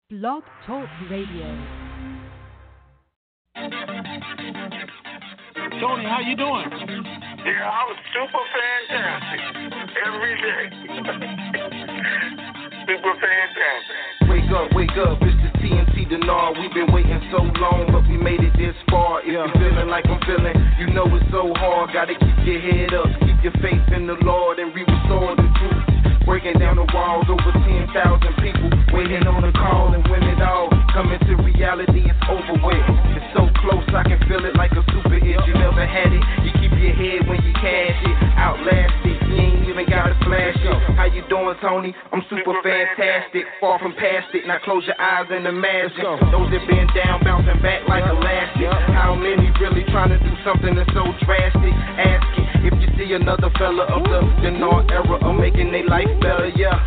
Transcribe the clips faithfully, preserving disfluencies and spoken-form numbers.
Blog Talk Radio. Tony, how you doing? Yeah, I was super fantastic every day. Super fantastic. Wake up, wake up, it's the T N T Dinar. We've been waiting so long, but we made it this far. If you're feeling like I'm feeling, you know it's so hard. Gotta keep your head up, keep your faith in the Lord, and we restore the truth. Breaking down the walls, over ten thousand people waiting on a call, and when it all comes into reality, it's over with. It's so close, I can feel it like a super hit. You never had it, you keep your head when you cash it. Outlast it, you ain't even gotta flash it. How you doing, Tony? I'm super fantastic, far from past it. Now close your eyes and imagine those that been down, bouncing back like elastic. How many really trying to do something that's so drastic? Ask it if you see another fella of the Dinar era of making their life better, yeah.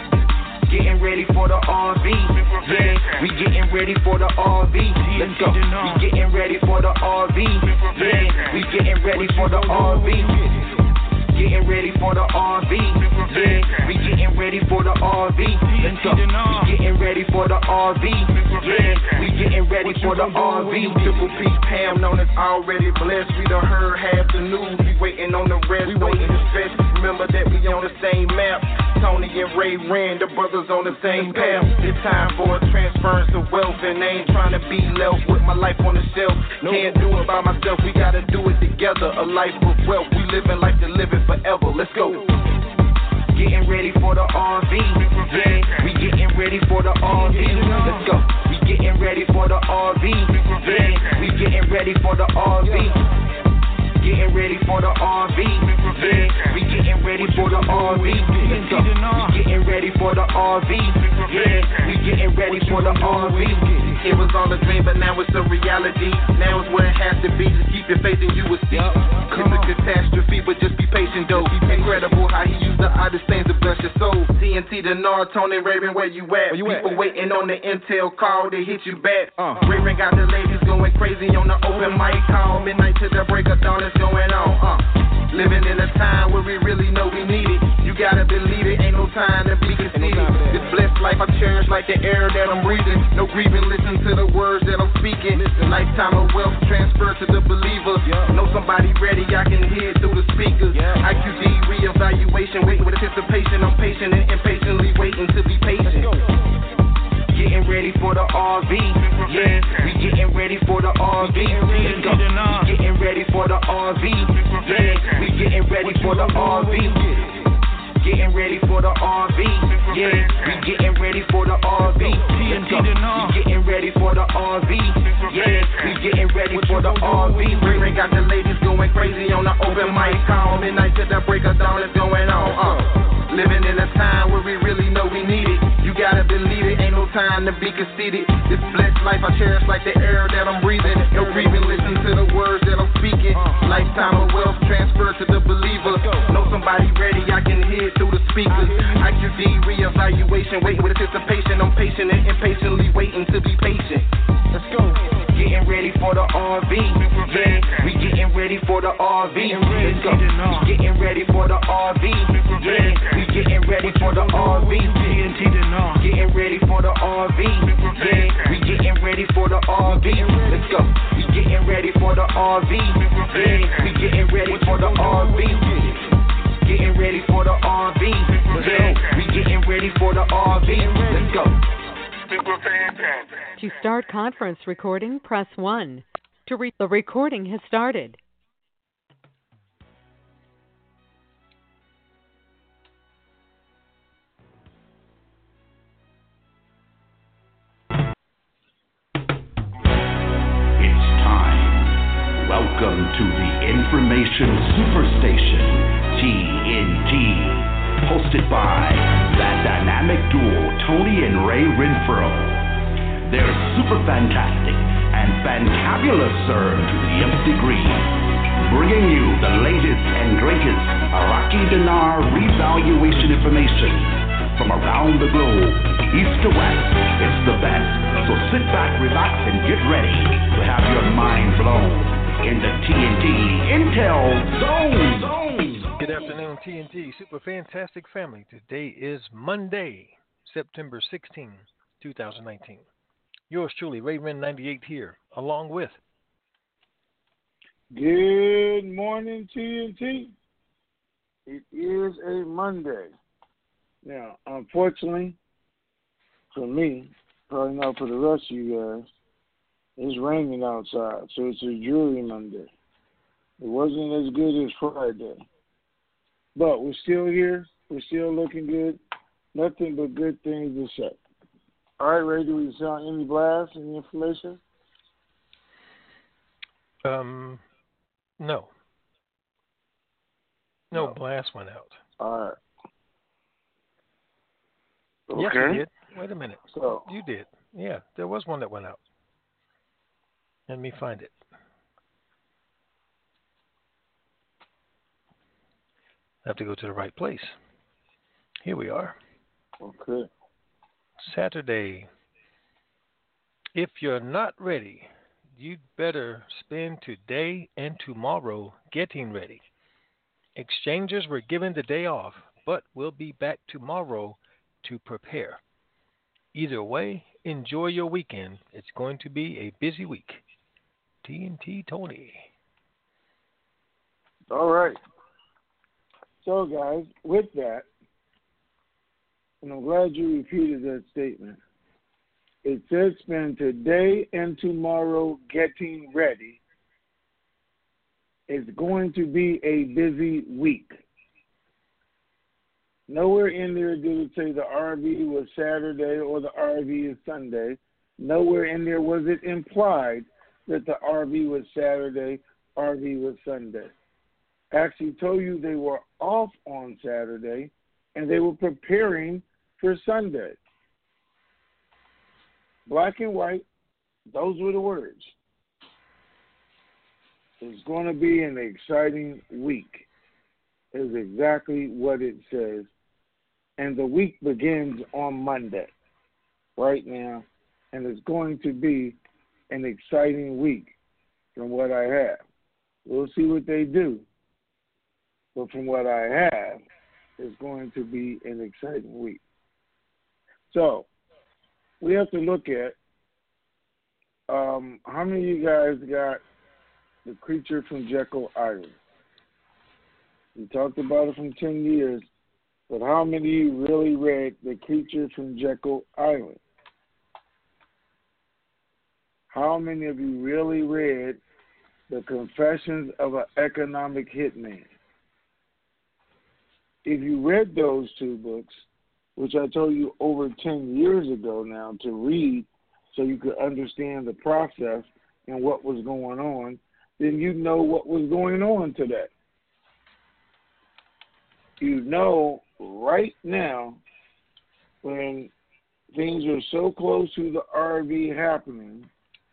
Getting ready for the R V, yeah. We getting ready for the R V. Let's go. We getting ready for the R V, yeah. We getting ready for the R V. Getting ready for the R V, yeah. We getting ready for the R V. Let's go. We getting ready for the R V, yeah. We getting ready for the R V. Triple P Pam known as already blessed. We done heard half the news. We waiting on the rest. We waiting to stress. Remember that we on the same map. Tony and Ray Rand, the brothers on the same path. It's time for a transference of wealth, and I ain't trying to be left with my life on the shelf. Can't do it by myself. We gotta do it together. A life of wealth. We living life to live it forever. Let's go. Getting ready for the R V, yeah. We getting ready for the R V. Let's go. We getting ready for the R V, yeah. We getting ready for the R V. Getting ready for the R V, yeah. We getting ready for the R V. Let's go. We getting ready for the R V, yeah. We getting ready for the R V. It was all a dream, but now it's a reality. Now it's where it has to be. Just keep your faith and you will see. It's a catastrophe, but just be patient though. Incredible how he used the oddest things to bless your soul. T N T Dinar, Tony Raven, where you at? Where you People at? Waiting on the intel call to hit you back. Uh. Raven got the ladies going crazy on the open mic call. Midnight to the break of dawn, it's going on. Uh. Living in a time where we really know we need it. You gotta believe it, ain't no time to be conceited. This blessed life I cherish like the air that I'm breathing. No grieving, listen to the words that I'm speaking. Listen. Lifetime of wealth transfer to the believer. Yeah. Know somebody ready, I can hear it through the speakers. Yeah. I Q D reevaluation, waiting with anticipation. I'm patient and impatiently waiting to be patient. Getting ready for the R V, yeah. We getting ready for the R V. Let's go. We getting ready for the R V, yeah. We getting ready for the R V. Getting ready for the R V, yeah. We getting ready for the R V. Let's go. We getting ready for the R V, yeah. We getting ready for the R V. Ray got the ladies going crazy on the open mic call. Midnight to the break of dawn, it's going on. Uh. Living in a time where we really know we need it. You gotta believe it, ain't no time to be conceited. This blessed life I cherish like the air that I'm breathing. No grieving, listen to the words that I'm speaking. Lifetime of wealth transfer to the believer. Know somebody ready, I can hear it through the speakers. I Q D reevaluation, waiting with anticipation. I'm patient and impatiently waiting to be patient. Let's go. Getting ready for the R V, yeah. We getting ready for the R V. Let's go. We getting ready for the R V, yeah. We getting ready for the R V. Getting ready for the R V, yeah. We getting ready for the R V. Let's go. We getting ready for the R V, yeah. We getting ready for the R V. Getting ready for the R V, yeah. We getting ready for the R V. Let's go. Super fantastic. To start conference recording, press one. To re- the recording has started. It's time. Welcome to the Information Superstation, T N T. Hosted by that dynamic duo, Tony and Ray Renfro. They're super fantastic and fantabulous, sir, to the nth degree. Bringing you the latest and greatest Iraqi dinar revaluation information from around the globe, east to west. It's the best. So sit back, relax, and get ready to have your mind blown in the T N T Intel Zone. Good afternoon, T N T Super Fantastic Family. Today is Monday, September sixteenth, two thousand nineteen. Yours truly, Raven ninety-eight here, along with. Good morning, T N T. It is a Monday. Now, unfortunately, for me, probably not for the rest of you guys, it's raining outside, so it's a dreary Monday. It wasn't as good as Friday. But we're still here. We're still looking good. Nothing but good things to say. All right, Ray, do we sound any blast, any information? Um, no. No, No. blast went out. All right. Okay. Yes, you did. Wait a minute. So, You did. Yeah, there was one that went out. Let me find it. I have to go to the right place. Here we are. okay. Saturday. If you're not ready, you'd better spend today and tomorrow getting ready. Exchangers were given the day off, but will be back tomorrow to prepare. Either way, enjoy your weekend. It's going to be a busy week. T N T Tony. All right. So, guys, with that, and I'm glad you repeated that statement, it says spend today and tomorrow getting ready. It's going to be a busy week. Nowhere in there did it say the R V was Saturday or the R V is Sunday. Nowhere in there was it implied that the R V was Saturday, R V was Sunday. Actually told you they were off on Saturday and they were preparing for Sunday. Black and white, those were the words. It's going to be an exciting week, is exactly what it says. And the week begins on Monday, right now, and it's going to be an exciting week from what I have. We'll see what they do. But from what I have, it's going to be an exciting week. So, we have to look at um, how many of you guys got The Creature from Jekyll Island? We talked about it from ten years, but how many of you really read The Creature from Jekyll Island? How many of you really read The Confessions of an Economic Hitman? If you read those two books, which I told you over ten years ago now to read so you could understand the process and what was going on, then you know what was going on today. You know right now when things are so close to the R V happening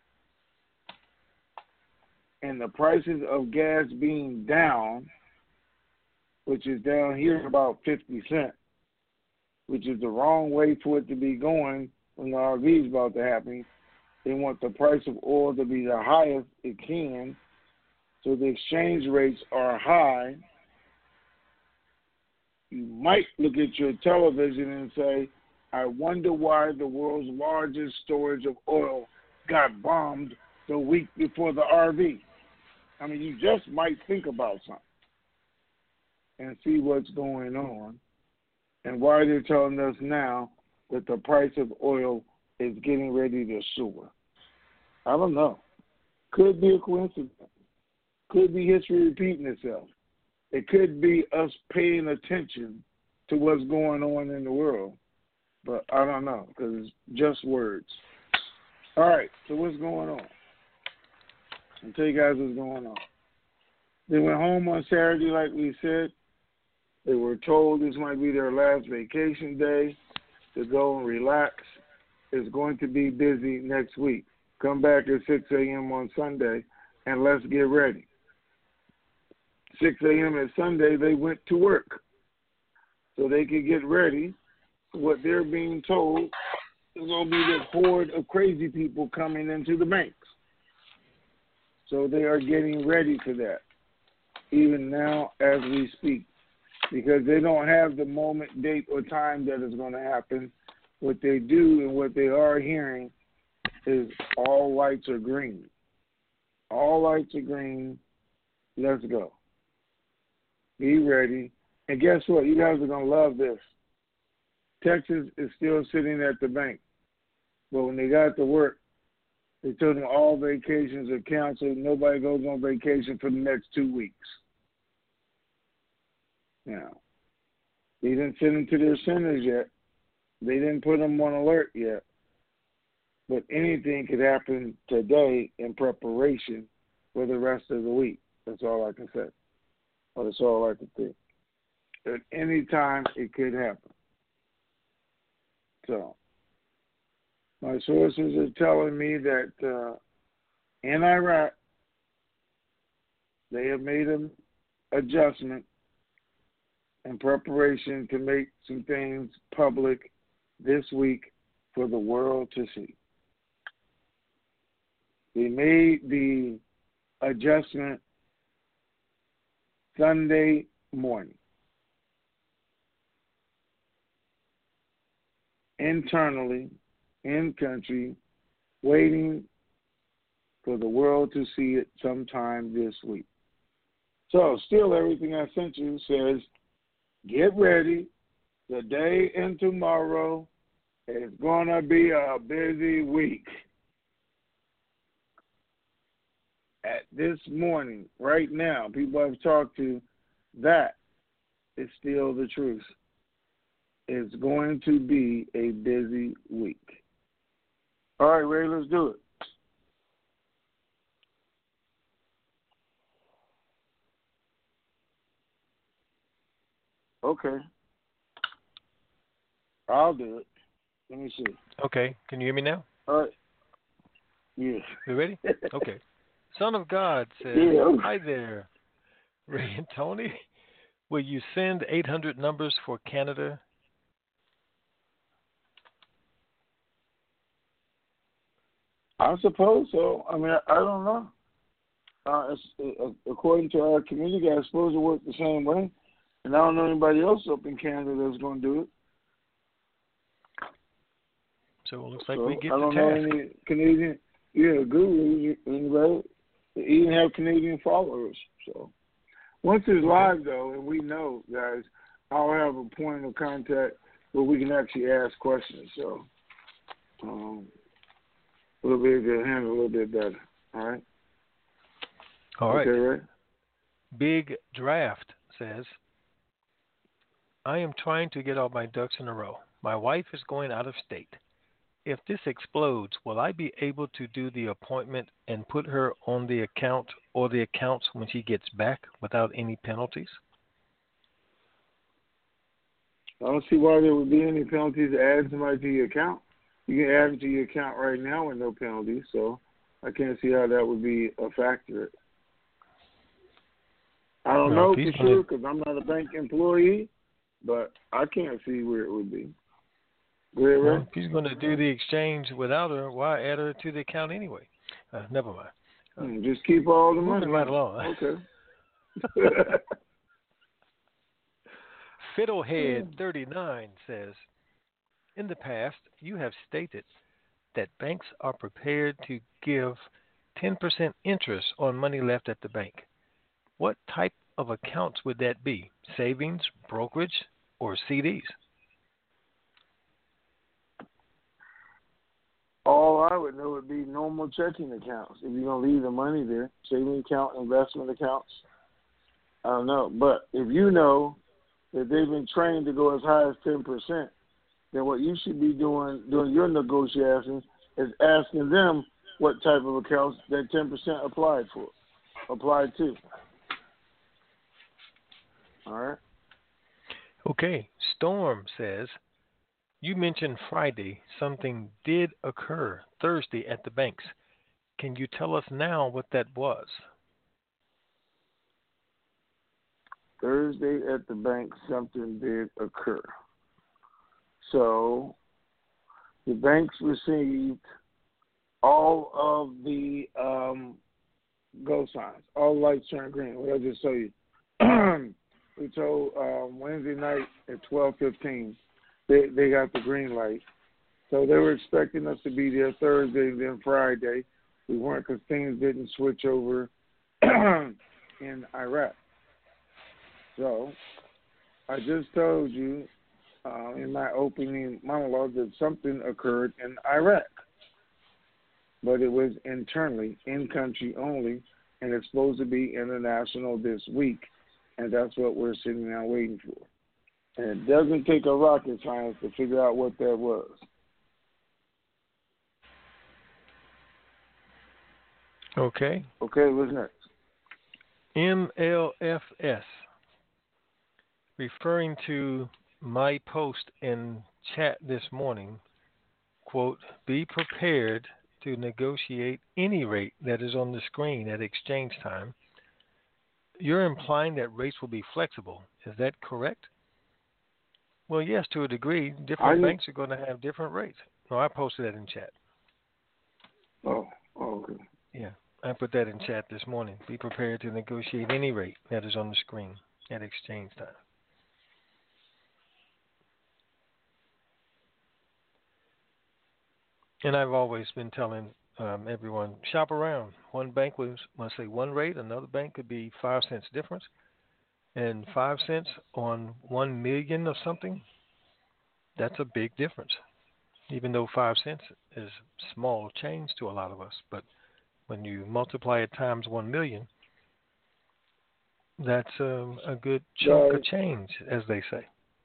and the prices of gas being down, which is down here about fifty cents, which is the wrong way for it to be going when the R V is about to happen. They want the price of oil to be the highest it can, so the exchange rates are high. You might look at your television and say, I wonder why the world's largest storage of oil got bombed the week before the R V. I mean, you just might think about something and see what's going on and why they're telling us now that the price of oil is getting ready to soar. I don't know. Could be a coincidence. Could be history repeating itself. It could be us paying attention to what's going on in the world. But I don't know, because it's just words. All right, so what's going on? I'll tell you guys what's going on. They went home on Saturday, like we said. They were told this might be their last vacation day to go and relax. It's going to be busy next week. Come back at six a.m. on Sunday, and let's get ready. six a.m. at Sunday, they went to work so they could get ready for what they're being told is going to be this horde of crazy people coming into the banks. So they are getting ready for that, even now as we speak, because they don't have the moment, date, or time that is going to happen. what they do and what they are hearing is all lights are green. All lights are green. Let's go. Be ready. And guess what? You guys are going to love this. Texas is still sitting at the bank. But when they got to work, they told them all vacations are canceled. Nobody goes on vacation for the next two weeks. Now, they didn't send them to their centers yet. They didn't put them on alert yet. But anything could happen today in preparation for the rest of the week. That's all I can say. Or that's all I can think. At any time, it could happen. So, my sources are telling me that uh, in Iraq, they have made an adjustment in preparation to make some things public this week for the world to see. They made the adjustment Sunday morning. Internally, in country, waiting for the world to see it sometime this week. So, still everything I sent you says, get ready. Today and tomorrow is going to be a busy week. At this morning, right now, people I've talked to, that is still the truth. It's going to be a busy week. All right, Ray, let's do it. Okay. I'll do it. Let me see. Okay. Can you hear me now? All right. Yeah. You ready? Okay. Son of God says, yeah. Hi there, Ray and Tony. Will you send eight hundred numbers for Canada? I suppose so. I mean, I, I don't know. Uh, it's, uh, according to our community, I suppose it worked the same way. And I don't know anybody else up in Canada that's going to do it. So it looks like so, we get I the don't task. know any Canadian, yeah, gurus, anybody. They even have Canadian followers. So once it's live, though, and we know, guys, I'll have a point of contact where we can actually ask questions. So um, we'll be able to handle a little bit better. All right? All right. Okay, right? Big Draft says, I am trying to get all my ducks in a row. My wife is going out of state. If this explodes, will I be able to do the appointment and put her on the account or the accounts when she gets back without any penalties? I don't see why there would be any penalties to add somebody to your account. You can add it to your account right now with no penalties, so I can't see how that would be a factor. I don't well, know for sure because I'm not a bank employee, but I can't see where it would be. Where, well, if he's going to do the exchange without her, why add her to the account anyway? Uh, never mind. Uh, hmm, just keep all the money. Right along. Okay. Fiddlehead thirty-nine says, in the past, you have stated that banks are prepared to give ten percent interest on money left at the bank. What type of accounts would that be? Savings, brokerage, or C Ds? All I would know would be normal checking accounts. If you're going to leave the money there, saving account, investment accounts, I don't know. But if you know that they've been trained to go as high as ten percent, then what you should be doing during your negotiations is asking them what type of accounts that ten percent applied for, applied to. All right? Okay. Storm says, you mentioned Friday something did occur Thursday at the banks. Can you tell us now what that was? Thursday at the bank, something did occur. So the banks received all of the um, go signs, all the lights turned green. What I just tell you. We told um, Wednesday night at twelve fifteen, they, they got the green light. So they were expecting us to be there Thursday and then Friday. We weren't because things didn't switch over in Iraq. So I just told you uh, in my opening monologue that something occurred in Iraq. But it was internally, in-country only, and it's supposed to be international this week. And that's what we're sitting now waiting for. And it doesn't take a rocket science to figure out what that was. Okay. Okay, what's next? M L F S, referring to my post in chat this morning, quote, be prepared to negotiate any rate that is on the screen at exchange time. You're implying that rates will be flexible. Is that correct? Well, yes, to a degree. Different I, banks are going to have different rates. No, I posted that in chat. Oh, oh, okay. Yeah, I put that in chat this morning. Be prepared to negotiate any rate that is on the screen at exchange time. And I've always been telling um, everyone, shop around. One bank will must say one rate, another bank could be five cents difference. And five cents on one million of something, that's a big difference. Even though five cents is small change to a lot of us. But when you multiply it times one million, that's um, a good chunk right. of change, as they say.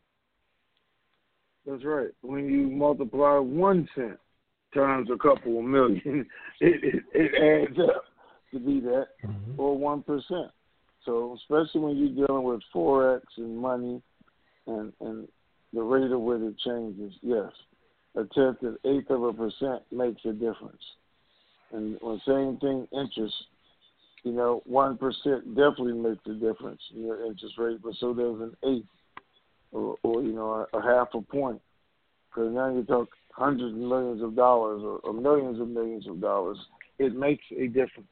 That's right. When you multiply one cent times a couple of million, it, it, it adds up to be that, mm-hmm. or one percent. So especially when you're dealing with Forex and money and, and the rate at which it changes, yes, a tenth and eighth of a percent makes a difference. And when same thing interest, you know, one percent definitely makes a difference in your interest rate, but so does an eighth or, or you know, a, a half a point. Because now you talk hundreds of millions of dollars or, or millions of millions of dollars. It makes a difference.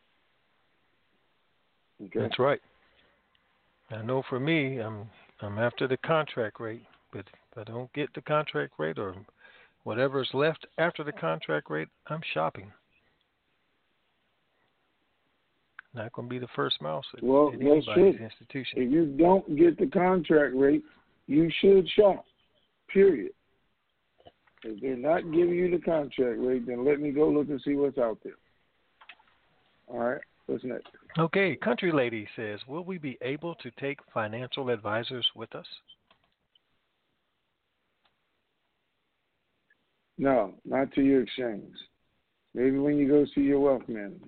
Okay. That's right. I know for me, I'm I'm after the contract rate, but if I don't get the contract rate or whatever's left after the contract rate, I'm shopping. Not going to be the first mouse at, well, at anybody's institution. If you don't get the contract rate, you should shop, period. If they're not giving you the contract rate, then let me go look and see what's out there. All right, what's next? Okay, Country Lady says, will we be able to take financial advisors with us? No, not to your exchange. Maybe when you go see your wealth manager.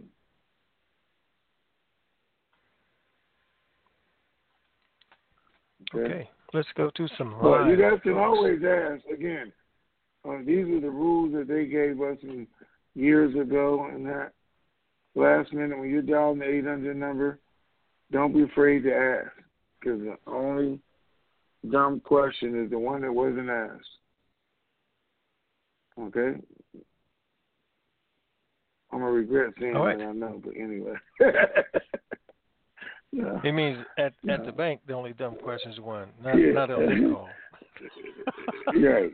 Okay, okay. Let's go to some live. Well, you guys can always ask, again, uh, these are the rules that they gave us years ago, and that last minute when you're dialing the eight hundred number, don't be afraid to ask, because the only dumb question is the one that wasn't asked. Okay? I'm going to regret saying right. that, I know, but anyway. No. It means at no. at the bank, the only dumb question is one, not, yeah. not on this call. Right.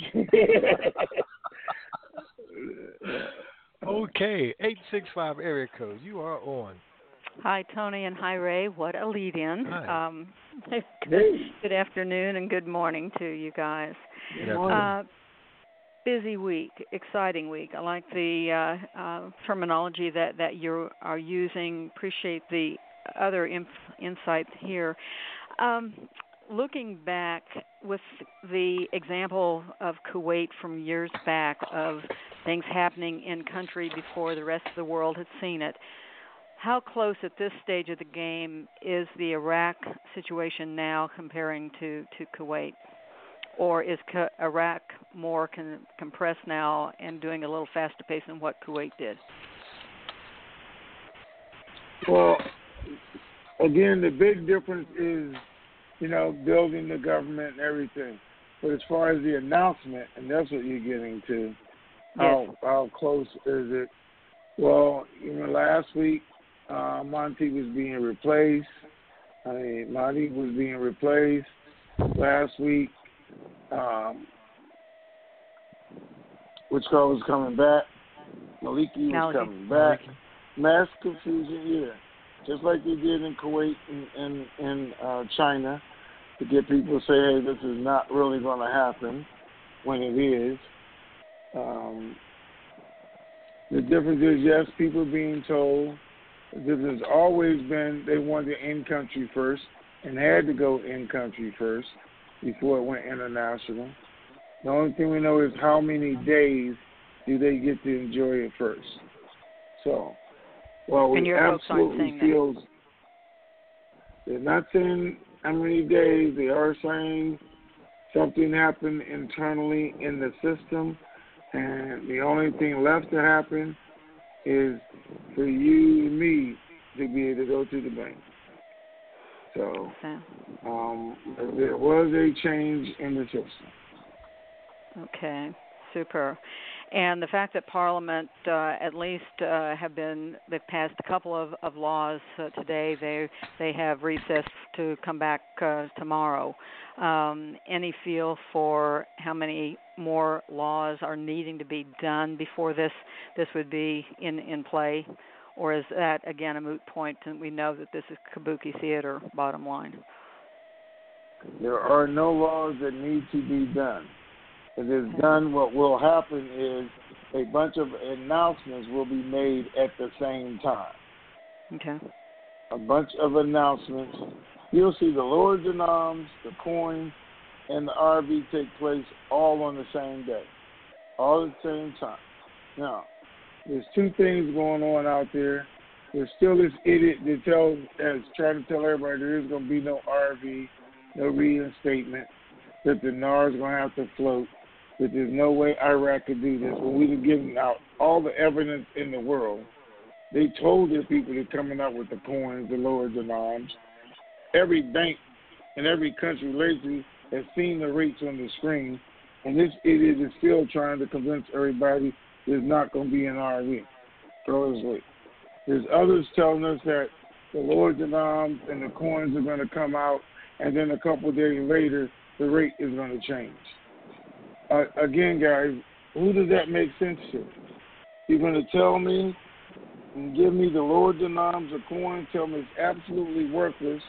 Okay, eight six five area code. You are on. Hi, Tony, and hi, Ray. What a lead-in. Hi. Um, good, hey. good afternoon and good morning to you guys. Good morning. Uh, busy week, exciting week. I like the uh, uh, terminology that, that you are using. Appreciate the other inf- insights here. Um, looking back with the example of Kuwait from years back of things happening in country before the rest of the world had seen it, how close at this stage of the game is the Iraq situation now comparing to, to Kuwait? Or is K- Iraq more con- compressed now and doing a little faster pace than what Kuwait did? Well, again, the big difference is, you know, building the government and everything. But as far as the announcement, and that's what you're getting to, how yes. how close is it? Well, you know, last week, uh, Monty was being replaced. I mean, Monty was being replaced. Last week, um, which car was coming back. Maliki was Maliki. coming back. Mass confusion, yeah. Just like they did in Kuwait and in, in, in uh, China to get people to say, hey, this is not really going to happen when it is. Um, the difference is, yes, people being told. The difference has always been they wanted to in-country first and had to go in-country first before it went international. The only thing we know is how many days do they get to enjoy it first. So, well, we absolutely feel they're not saying how many days. They are saying something happened internally in the system, and the only thing left to happen is for you and me to be able to go to the bank. So, um, there was a change in the system. Okay, super. And the fact that Parliament uh, at least uh, have been, they've passed a couple of, of laws uh, today. They they have recessed to come back uh, tomorrow. Um, any feel for how many more laws are needing to be done before this this would be in, in play? Or is that, again, a moot point, and we know that this is kabuki theater, bottom line? There are no laws that need to be done. If it's done, what will happen is a bunch of announcements will be made at the same time. Okay. A bunch of announcements. You'll see the Lords and Arms, the coin, and the R V take place all on the same day, all at the same time. Now, there's two things going on out there. There's still this idiot that tells, that's trying to tell everybody there is going to be no R V, no reinstatement, that the N A R is going to have to float, that there's no way Iraq could do this. When we were giving out all the evidence in the world, they told their people they're coming out with the coins, the Lords and Arms. Every bank in every country lately has seen the rates on the screen, and this idiot is still trying to convince everybody there's not going to be an R V. Throw his weight. There's others telling us that the Lords and Arms and the coins are going to come out, and then a couple of days later, the rate is going to change. Uh, again, guys, who does that make sense to? You're going to tell me and give me the Lords and Arms or coin, tell me it's absolutely worthless,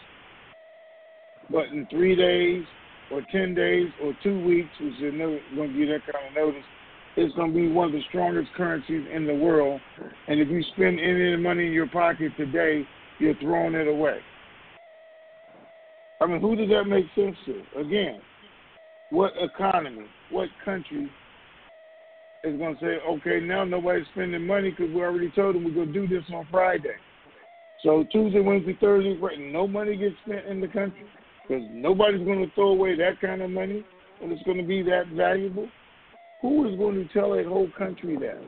but in three days or ten days or two weeks, which you're never going to get that kind of notice, it's going to be one of the strongest currencies in the world, and if you spend any of the money in your pocket today, you're throwing it away. I mean, who does that make sense to? Again, what economy, what country is going to say, okay, now nobody's spending money because we already told them we're going to do this on Friday. So Tuesday, Wednesday, Thursday, Friday, no money gets spent in the country because nobody's going to throw away that kind of money when it's going to be that valuable. Who is going to tell a whole country that?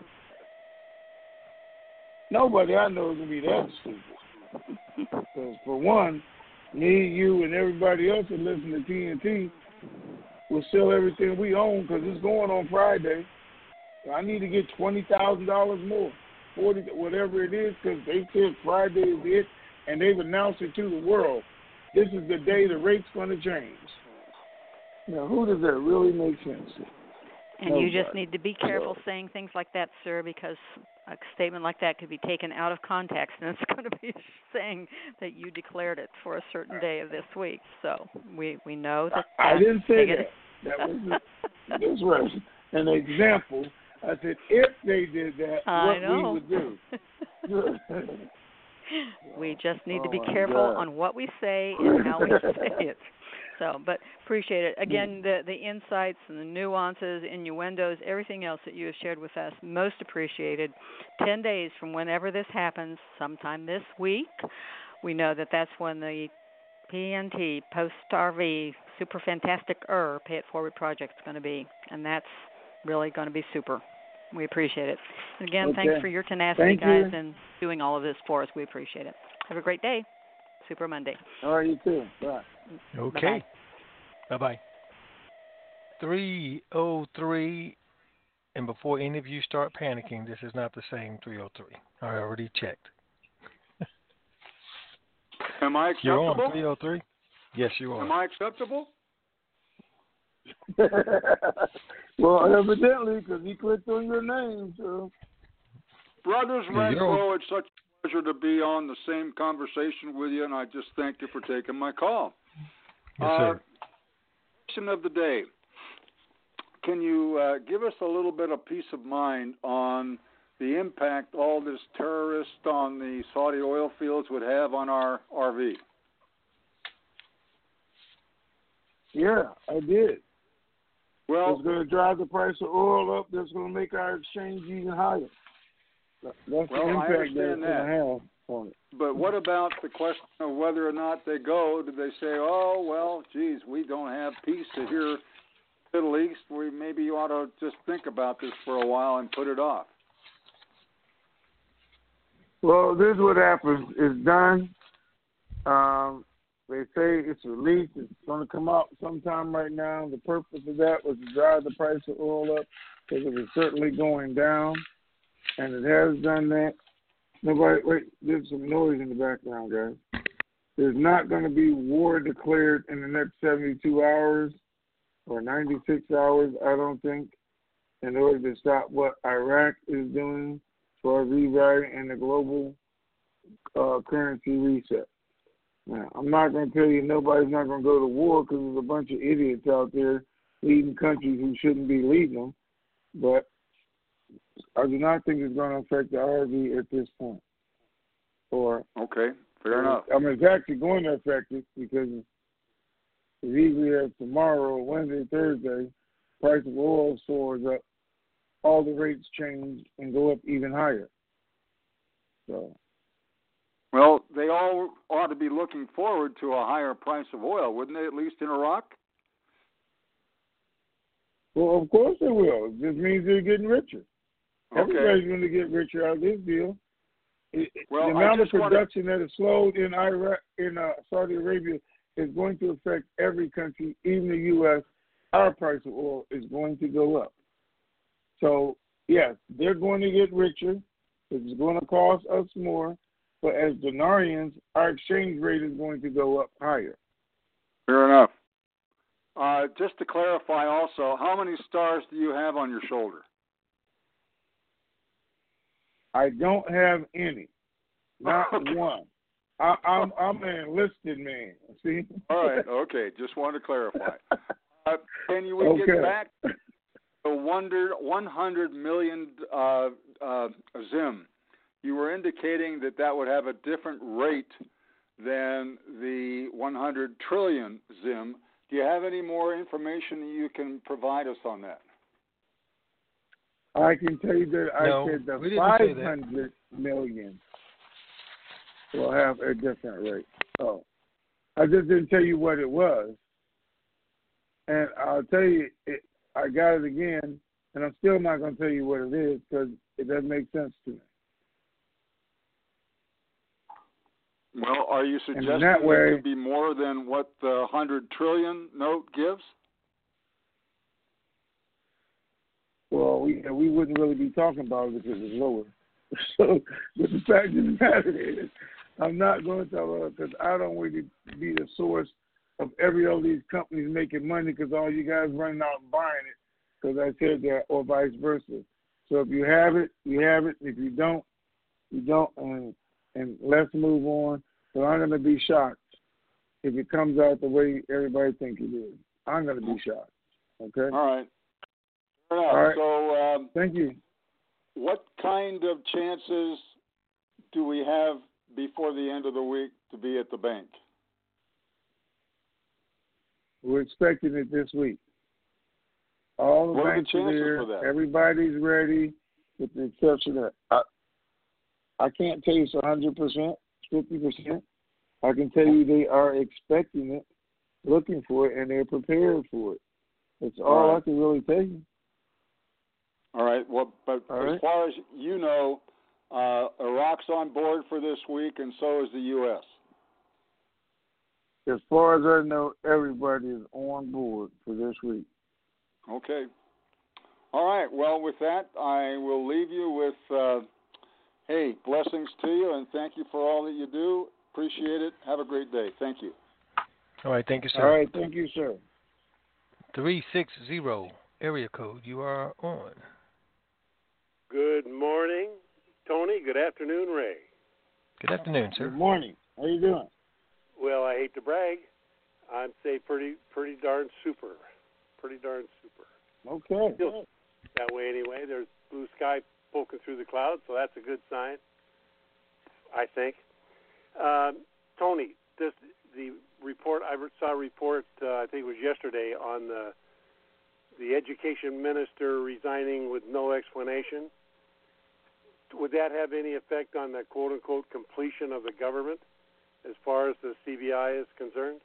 Nobody I know is going to be that stupid. Because for one, me, you, and everybody else that listen to T N T will sell everything we own because it's going on Friday. I need to get twenty thousand dollars more, forty, whatever it is, because they said Friday is it, and they've announced it to the world. This is the day the rate's going to change. Now, who does that really make sense to? And Nobody. You just need to be careful so. saying things like that, sir, because a statement like that could be taken out of context, and it's going to be saying that you declared it for a certain day of this week. So we, we know that. I, I didn't say that. That was that was right. An example. I said if they did that, I what know. we would do. We just need oh to be my careful God. on what we say and how we say it. So, but appreciate it. Again, the, the insights and the nuances, innuendos, everything else that you have shared with us, most appreciated. Ten days from whenever this happens, sometime this week, we know that that's when the P N T, Post-R V, Super Fantastic-er, Pay It Forward project is going to be. And that's really going to be super. We appreciate it. And again, okay. thanks for your tenacity, Thank guys, you. and doing all of this for us. We appreciate it. Have a great day. Super Monday. All right, you too. Bye. Okay. Bye bye. three oh three, and before any of you start panicking, this is not the same three oh three. I already checked. Am I acceptable? You're on three oh three? Yes, you are. Am I acceptable? Well, evidently, because he clicked on your name, so. Brothers Yeah, you know- Renfro, it's such a pleasure to be on the same conversation with you, and I just thank you for taking my call. Yes, uh, sir. Question of the day. Can you uh, give us a little bit of peace of mind on the impact all this terrorist on the Saudi oil fields would have on our R V? Yeah, I did. Well, It's going to drive the price of oil up. That's going to make our exchange even higher. That's Well, the I impact that it's understand going to that. have on it. but what about the question of whether or not they go? Do they say, oh, well, geez, we don't have peace here in the Middle East. We, maybe you ought to just think about this for a while and put it off. Well, this is what happens. It's done. Um, they say it's released. It's going to come out sometime right now. The purpose of that was to drive the price of oil up because it was certainly going down, and it has done that. Nobody, wait, there's some noise in the background, guys. There's not going to be war declared in the next seventy-two hours or ninety-six hours, I don't think, in order to stop what Iraq is doing for rewriting and the global uh, currency reset. Now, I'm not going to tell you nobody's not going to go to war because there's a bunch of idiots out there leading countries who shouldn't be leading them, but I do not think it's going to affect the R V at this point. Or Okay, fair enough. I mean, it's actually going to affect it because it's easily as tomorrow, Wednesday, Thursday, price of oil soars up, all the rates change and go up even higher. So, Well, they all ought to be looking forward to a higher price of oil, wouldn't they, at least in Iraq? well, of course they will. It just means they're getting richer. Okay. Everybody's going to get richer out of this deal. It, Well, the I amount of just wanted- production that has slowed in Iraq, in uh, Saudi Arabia, is going to affect every country, even the U S. Our price of oil is going to go up. So, yes, they're going to get richer. It's going to cost us more. But as Denarians, our exchange rate is going to go up higher. Fair enough. Uh, just to clarify also, how many stars do you have on your shoulder? I don't have any, not Okay. one. I, I'm I'm an enlisted man. See? All right, okay. Just wanted to clarify. Uh, can you we Okay. get back to the wonder one hundred million uh, uh, Zim? You were indicating that that would have a different rate than the one hundred trillion Zim. Do you have any more information that you can provide us on that? I can tell you that No, I said the we didn't say five that. hundred million will have a different rate. Oh, I just didn't tell you what it was, and I'll tell you, it, I got it again, and I'm still not going to tell you what it is because it doesn't make sense to me. Well, are you in suggesting that that way- it could be more than what the one hundred trillion note gives? Well, we we wouldn't really be talking about it because it's lower. So, but the fact of the matter is, I'm not going to tell her because I don't want to be the source of every of these companies making money because all you guys running out and buying it because I said that, or vice versa. So if you have it, you have it. If you don't, you don't. And, and let's move on. But I'm going to be shocked if it comes out the way everybody thinks it is. I'm going to be shocked. Okay? All right. Fair enough. All right. So, um, Thank you. what kind of chances do we have before the end of the week to be at the bank? We're expecting it this week. All the What are the banks are chances there. for that? Everybody's ready, with the exception of I, I can't tell you it's one hundred percent, fifty percent. I can tell you they are expecting it, looking for it, and they're prepared for it. That's all, All right. I can really tell you. All right. Well, but All as right. far as you know, uh, Iraq's on board for this week, and so is the U S. As far as I know, everybody is on board for this week. Okay. All right. Well, with that, I will leave you with, uh, hey, blessings to you, and thank you for all that you do. Appreciate it. Have a great day. Thank you. All right. Thank you, sir. All right. Thank you, sir. three six zero area code. You are on. Good morning, Tony. Good afternoon, Ray. Good afternoon, sir. Good morning. How you doing? Well, I hate to brag. I'd say pretty pretty darn super. Pretty darn super. Okay. Feels that way anyway. There's blue sky poking through the clouds, so that's a good sign, I think. Um, Tony, this, the report, I saw a report, uh, I think it was yesterday, on the, the education minister resigning with no explanation. Would that have any effect on the quote-unquote completion of the government as far as the C B I is concerned?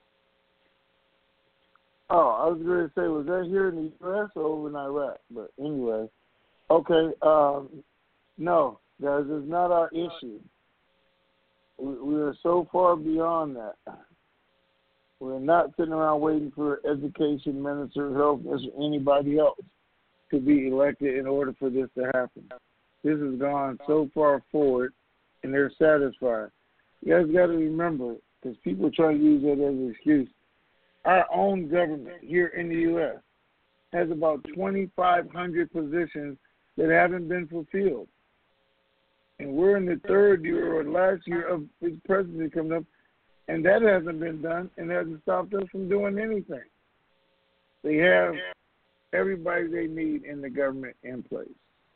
Oh, I was going to say, was that here in the U S or over in Iraq? But anyway, okay, um, no, guys, it's not our issue. We, we are so far beyond that. We're not sitting around waiting for education minister, health minister, anybody else to be elected in order for this to happen. This has gone so far forward, and they're satisfied. You guys got to remember, because people try to use that as an excuse, our own government here in the U S has about twenty-five hundred positions that haven't been fulfilled. And we're in the third year or last year of his presidency coming up, and that hasn't been done and hasn't stopped us from doing anything. They have everybody they need in the government in place.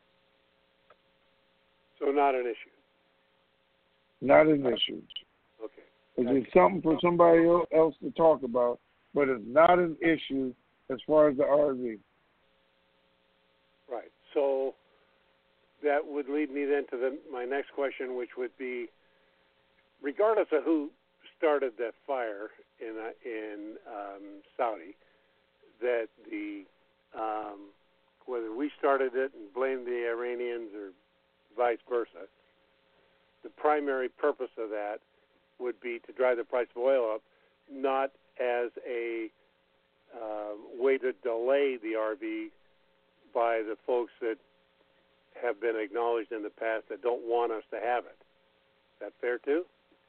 So not an issue? Not an issue. Okay. It's just something for somebody else to talk about, but it's not an issue as far as the R V. Right. So that would lead me then to the, my next question, which would be, regardless of who started that fire in uh, in um, Saudi, that the um, whether we started it and blamed the Iranians or vice versa, the primary purpose of that would be to drive the price of oil up, not as a uh, way to delay the R V by the folks that have been acknowledged in the past that don't want us to have it. Is that fair too?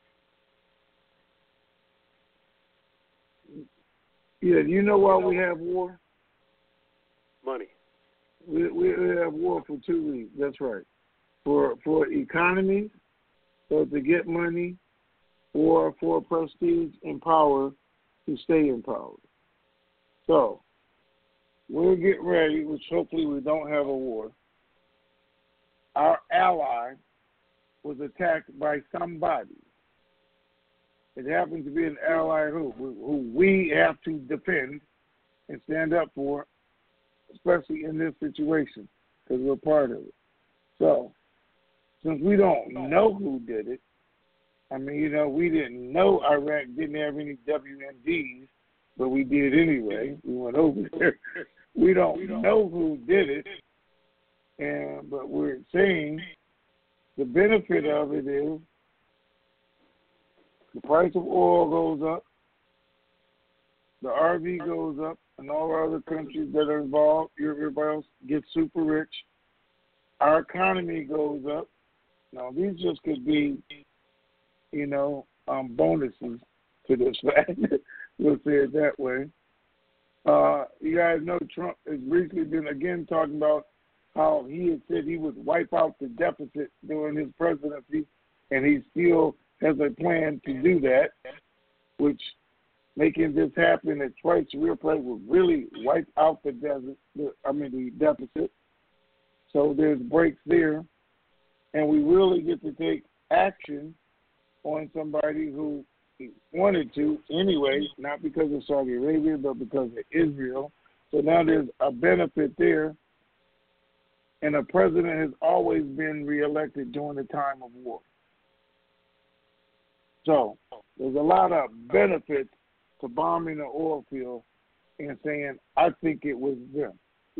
Yeah, do you know why we have war? Money. We we have war for two reasons. That's right. For for economy, so to get money, or for prestige and power to stay in power. So we'll get ready, which hopefully we don't have a war. Our ally was attacked by somebody. It happens to be an ally who, who we have to defend and stand up for, especially in this situation, because we're part of it. So, since we don't know who did it, I mean, you know, we didn't know Iraq didn't have any W M Ds, but we did anyway. We went over there. We don't know who did it, and but we're saying the benefit of it is the price of oil goes up, the R V goes up, and all our other countries that are involved, everybody else gets super rich. Our economy goes up. Now, these just could be, you know, um, bonuses to this fact. We'll say it that way. Uh, you guys know Trump has recently been, again, talking about how he had said he would wipe out the deficit during his presidency, and he still has a plan to do that, which making this happen at twice the real price would really wipe out the deficit. I mean the deficit. So there's breaks there, and we really get to take action on somebody who wanted to anyway, not because of Saudi Arabia, but because of Israel. So now there's a benefit there, and a president has always been reelected during the time of war. So there's a lot of benefits to bombing the oil field and saying, I think it was them.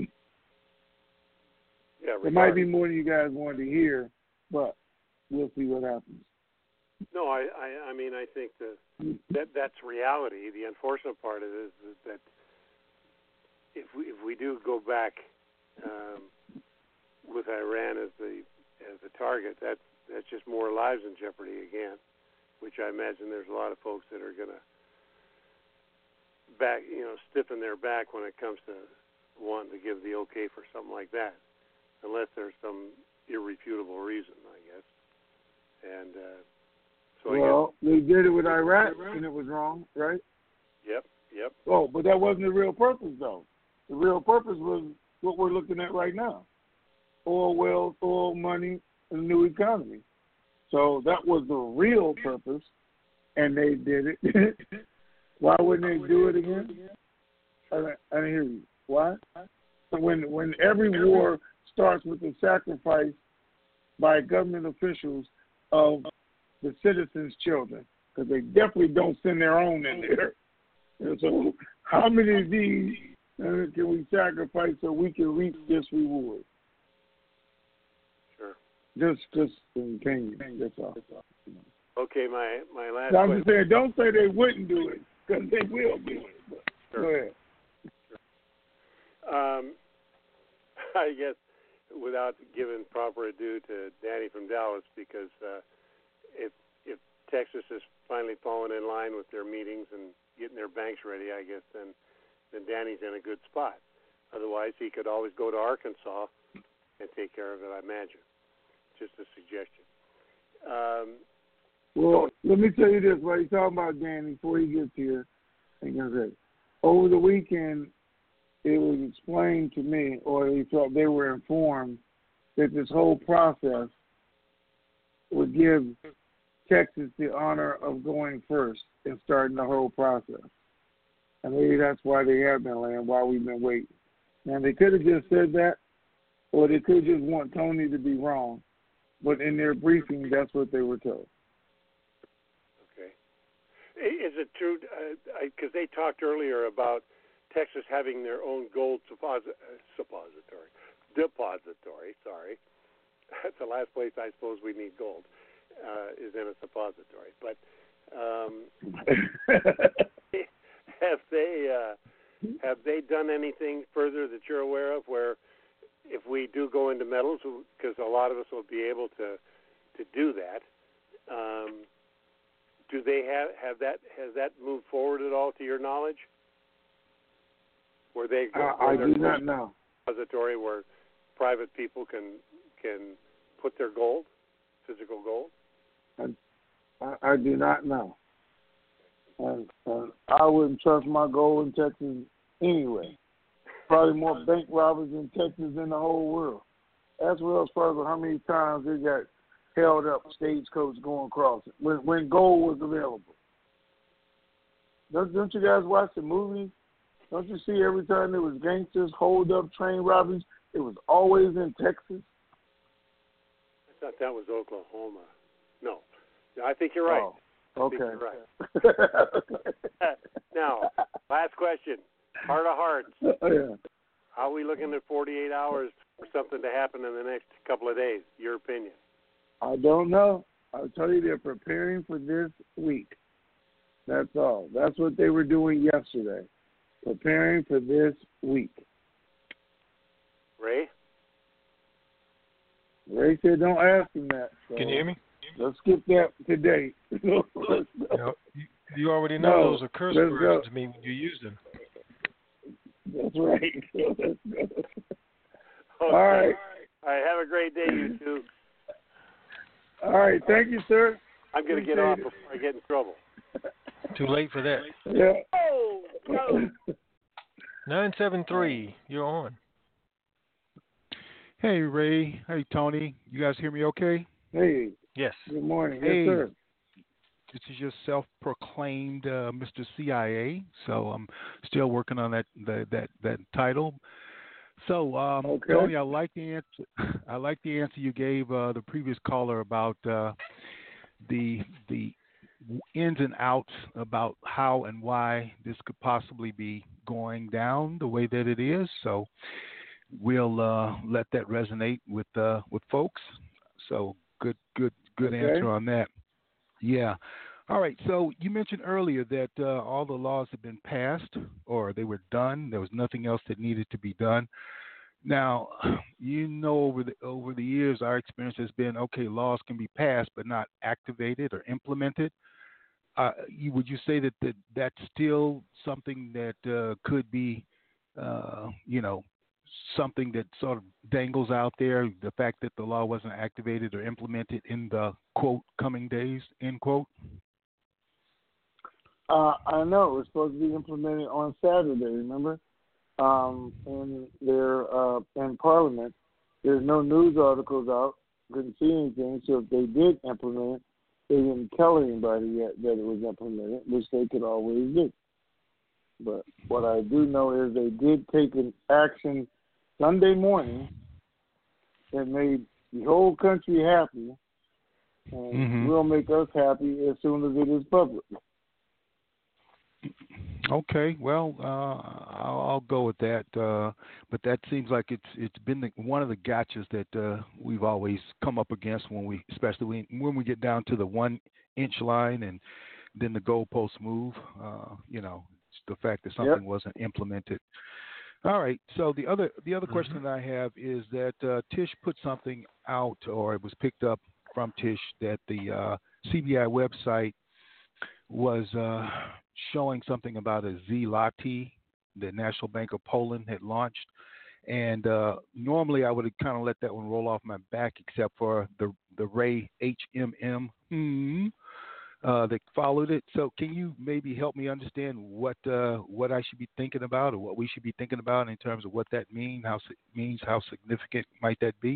Yeah, there might be more than you guys wanted to hear, but we'll see what happens. No, I, I, I mean, I think the, that that's reality. The unfortunate part of it is, is that if we if we do go back um, with Iran as the as the target, that's that's just more lives in jeopardy again. Which I imagine there's a lot of folks that are going to back, you know, stiffen their back when it comes to wanting to give the okay for something like that, unless there's some irrefutable reason, I guess. And uh, so well, I guess, they did it with Iraq, and it was wrong, right? Yep, yep. Oh, but that wasn't the real purpose, though. The real purpose was what we're looking at right now: oil wells, oil money, and a new economy. So that was the real purpose, and they did it. Why wouldn't they do it again? I, I didn't hear you. Why? When when every war starts with the sacrifice by government officials of the citizens' children, because they definitely don't send their own in there. And so how many of these uh, can we sacrifice so we can reap this reward? Sure. Just, just in opinion. That's all. Okay, my my last. So I'm question. just saying, don't say they wouldn't do it, because they will do it. But Sure. Go ahead. Um, I guess without giving proper ado to Danny from Dallas, because uh, if if Texas is finally falling in line with their meetings and getting their banks ready, I guess then then Danny's in a good spot. Otherwise, he could always go to Arkansas and take care of it, I imagine. Just a suggestion. Um, Well, let me tell you this while you're talking about Danny before he gets here. I'm gonna say, over the weekend, it was explained to me, or they felt they were informed, that this whole process would give Texas the honor of going first and starting the whole process. And maybe that's why they have been laying, why we've been waiting. Now, they could have just said that, or they could just want Tony to be wrong. But in their briefing, that's what they were told. Okay. Is it true, because uh, they talked earlier about Texas having their own gold supposi- uh, suppository, depository, sorry. That's the last place I suppose we need gold, uh, is in a suppository. But um, have they uh, have they done anything further that you're aware of where if we do go into metals, because a lot of us will be able to to do that, um, do they have, have that, has that moved forward at all to your knowledge? Where they go, I, I do not know. Repository where private people can can put their gold, physical gold. I, I, I do not know. And, and I wouldn't trust my gold in Texas anyway. Probably more bank robbers in Texas than the whole world. Ask Wells Fargo how many times they got held up stagecoach going across it when when gold was available. Don't, don't you guys watch the movies? Don't you see every time there was gangsters, hold up, train robberies, it was always in Texas? I thought that was Oklahoma. No. I think you're right. Oh, okay. I think you're right. Now, last question. Heart of hearts. Oh, yeah. How are we looking at forty-eight hours for something to happen in the next couple of days? Your opinion? I don't know. I'll tell you, they're preparing for this week. That's all. That's what they were doing yesterday. Preparing for this week. Ray? Ray said don't ask him that. So Can you hear me? Let's skip that today. you, know, you, you already know No, those are curse let's words go. to me when you use them. That's right. Let's go. Okay. All right. All right. Have a great day, you two. All right. Thank you, sir. I'm going to get off before I get in trouble. Too late for that. Yeah. Oh, no. nine seven three, you're on. Hey, Ray. Hey, Tony. You guys hear me okay? Hey. Yes. Good morning. Hey. Yes, sir. This is your self-proclaimed uh, Mister C I A, so I'm still working on that that that, that title. So, um, okay. Tony, I like the answer. I like the answer you gave uh, the previous caller about uh, the the ins and outs about how and why this could possibly be going down the way that it is. So, we'll uh, let that resonate with uh, with folks. So, good good good okay. answer on that. Yeah. All right. So you mentioned earlier that uh, all the laws have been passed or they were done. There was nothing else that needed to be done. Now, you know, over the over the years, our experience has been, okay, laws can be passed but not activated or implemented. uh, you, would you say that, that that's still something that uh, could be, uh, you know, something that sort of dangles out there, the fact that the law wasn't activated or implemented in the, quote, coming days, end quote? Uh, I know. It was supposed to be implemented on Saturday, remember? Um, in their, uh, in Parliament. There's no news articles out. Couldn't see anything. So if they did implement it, they didn't tell anybody yet that it was implemented, which they could always do. But what I do know is they did take an action Sunday morning that made the whole country happy, and mm-hmm. will make us happy as soon as it is public. Okay, well, uh, I'll, I'll go with that. Uh, but that seems like it's it's been the, one of the gotchas that uh, we've always come up against when we, especially when, when we get down to the one inch line and then the goalposts move. Uh, you know, it's the fact that something yep. wasn't implemented. All right. So the other the other mm-hmm. question that I have is that uh, Tish put something out, or it was picked up from Tish, that the uh, C B I website was uh, showing something about a zloty the National Bank of Poland had launched. And uh, normally I would have kind of let that one roll off my back, except for the the Ray H M M hmm, uh, that followed it. So can you maybe help me understand what uh, what I should be thinking about, or what we should be thinking about in terms of what that mean, how means, how significant might that be?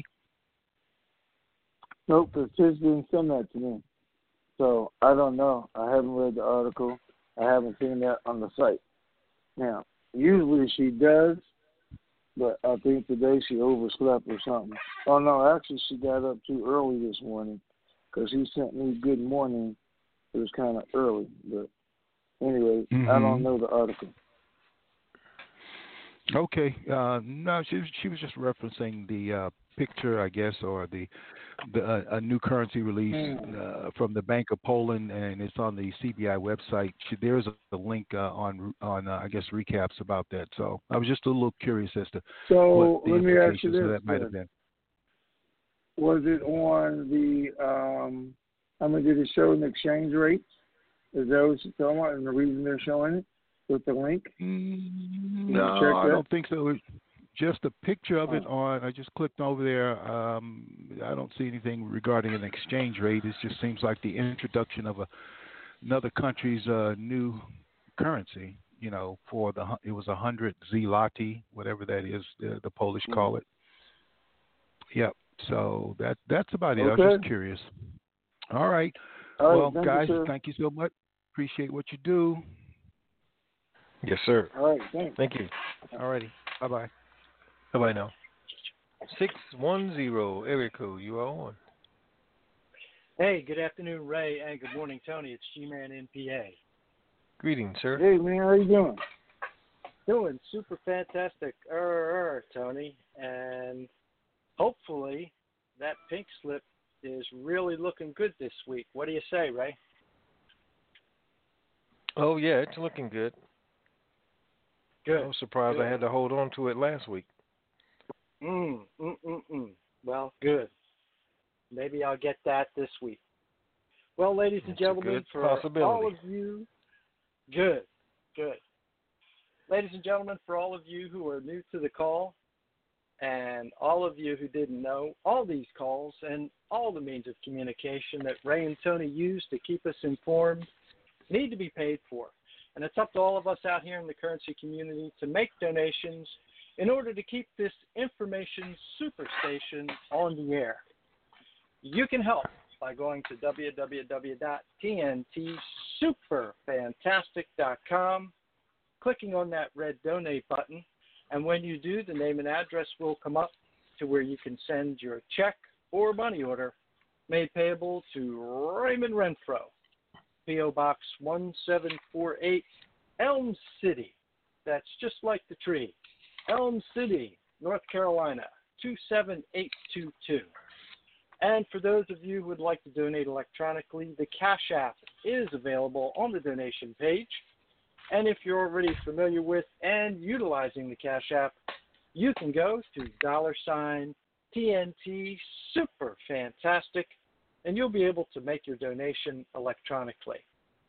Nope, because Tish didn't send that to me. So I don't know. I haven't read the article. I haven't seen that on the site. Now, usually she does, but I think today she overslept or something. Oh, no, actually she got up too early this morning because she sent me good morning. It was kind of early, but anyway, mm-hmm. I don't know the article. Okay. Uh, no, she, she was just referencing the uh, picture, I guess, or the the uh, a new currency release uh, from the Bank of Poland, and it's on the C B I website. She, there's a, a link uh, on on uh, I guess recaps about that. So I was just a little curious as to so what the let me ask you implications this, of that might then. have been. Was it on the? Um, I mean, did it show an exchange rate? Is that what you're talking about? And the reason they're showing it with the link? No, I don't think so. Just a picture of it on, I just clicked over there. Um, I don't see anything regarding an exchange rate. It just seems like the introduction of a, another country's uh, new currency, you know, for the, it was a hundred zloty, whatever that is, the, the Polish mm-hmm. call it. Yep. So that that's about it. Okay. I was just curious. All right. All right well, thank guys, you, thank you so much. Appreciate what you do. Yes, sir. All right. Thanks. Thank you. All righty. Bye-bye. Bye-bye now. six one zero, area code, you are on. Hey, good afternoon, Ray, and good morning, Tony. It's G-Man N P A. Greetings, sir. Hey, man, how you doing? Doing super fantastic, er, er, Tony, and hopefully that pink slip is really looking good this week. What do you say, Ray? Oh, yeah, it's looking good. Good. I was surprised good. I had to hold on to it last week. Mm, mm, mm, mm. Well, good. Maybe I'll get that this week. Well, ladies and That's gentlemen, for all of you, good, good. Ladies and gentlemen, for all of you who are new to the call, and all of you who didn't know, all these calls and all the means of communication that Ray and Tony use to keep us informed need to be paid for. And it's up to all of us out here in the currency community to make donations in order to keep this information superstation on the air. You can help by going to w w w dot t n t super fantastic dot com, clicking on that red donate button, and when you do, the name and address will come up to where you can send your check or money order made payable to Raymond Renfro, P O Box one seven four eight, Elm City. That's just like the tree. Elm City, North Carolina, two seven eight two two. And for those of you who would like to donate electronically, the Cash App is available on the donation page. And if you're already familiar with and utilizing the Cash App, you can go to dollar sign T N T Super Fantastic, and you'll be able to make your donation electronically.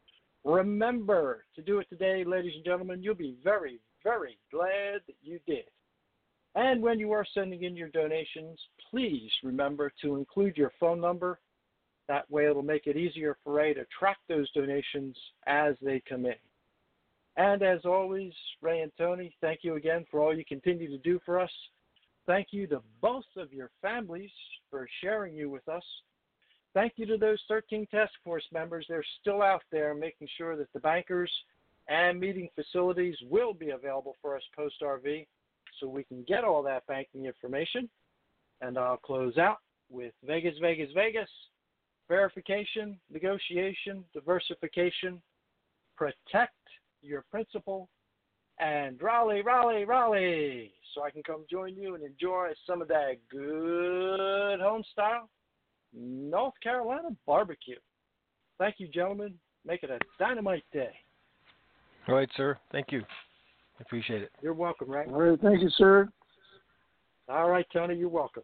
Remember to do it today, ladies and gentlemen. You'll be very, very glad that you did. And when you are sending in your donations, please remember to include your phone number. That way it'll make it easier for Ray to track those donations as they come in. And as always, Ray and Tony, thank you again for all you continue to do for us. Thank you to both of your families for sharing you with us. Thank you to those thirteen task force members. They're still out there making sure that the bankers and meeting facilities will be available for us post-R V so we can get all that banking information. And I'll close out with Vegas, Vegas, Vegas. Verification, negotiation, diversification, protect your principal, and Raleigh, Raleigh, Raleigh, so I can come join you and enjoy some of that good home-style North Carolina barbecue. Thank you, gentlemen. Make it a dynamite day. All right, sir. Thank you. Appreciate it. You're welcome, Ray. All right. Thank you, sir. All right, Tony. You're welcome.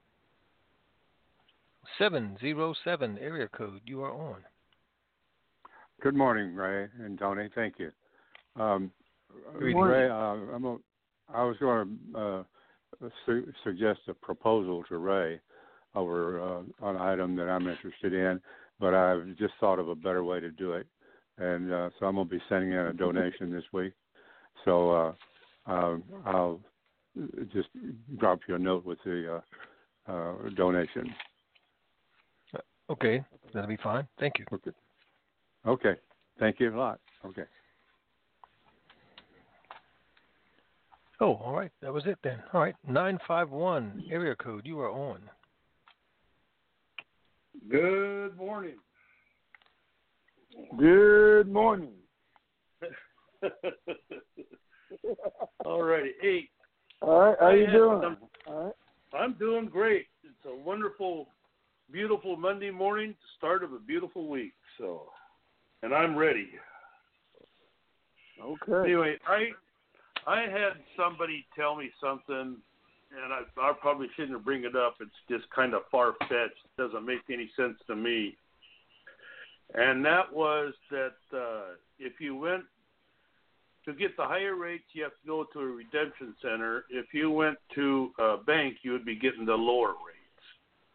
seven zero seven area code. You are on. Good morning, Ray and Tony. Thank you. Um, Good Ray, uh, I'm a, I was going to uh, su- suggest a proposal to Ray over uh, an item that I'm interested in, but I've just thought of a better way to do it. And uh, so I'm going to be sending in a donation this week. So uh, uh, I'll just drop you a note with the uh, uh, donation. Okay, that'll be fine. Thank you. Okay. Okay. Thank you a lot. Okay. Oh, all right. That was it then. All right. nine five one area code. You are on. Good morning. Good morning. All righty. Hey. All right. How I you have doing? some- All right. I'm doing great. It's a wonderful, beautiful Monday morning, start of a beautiful week. So, and I'm ready. Okay. Anyway, I I had somebody tell me something, and I, I probably shouldn't bring it up. It's just kind of far-fetched. Doesn't make any sense to me. And that was that uh, if you went to get the higher rates, you have to go to a redemption center. If you went to a bank, you would be getting the lower rates.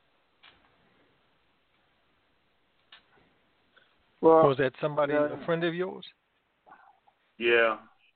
Well, was that somebody, uh, a friend of yours? Yeah.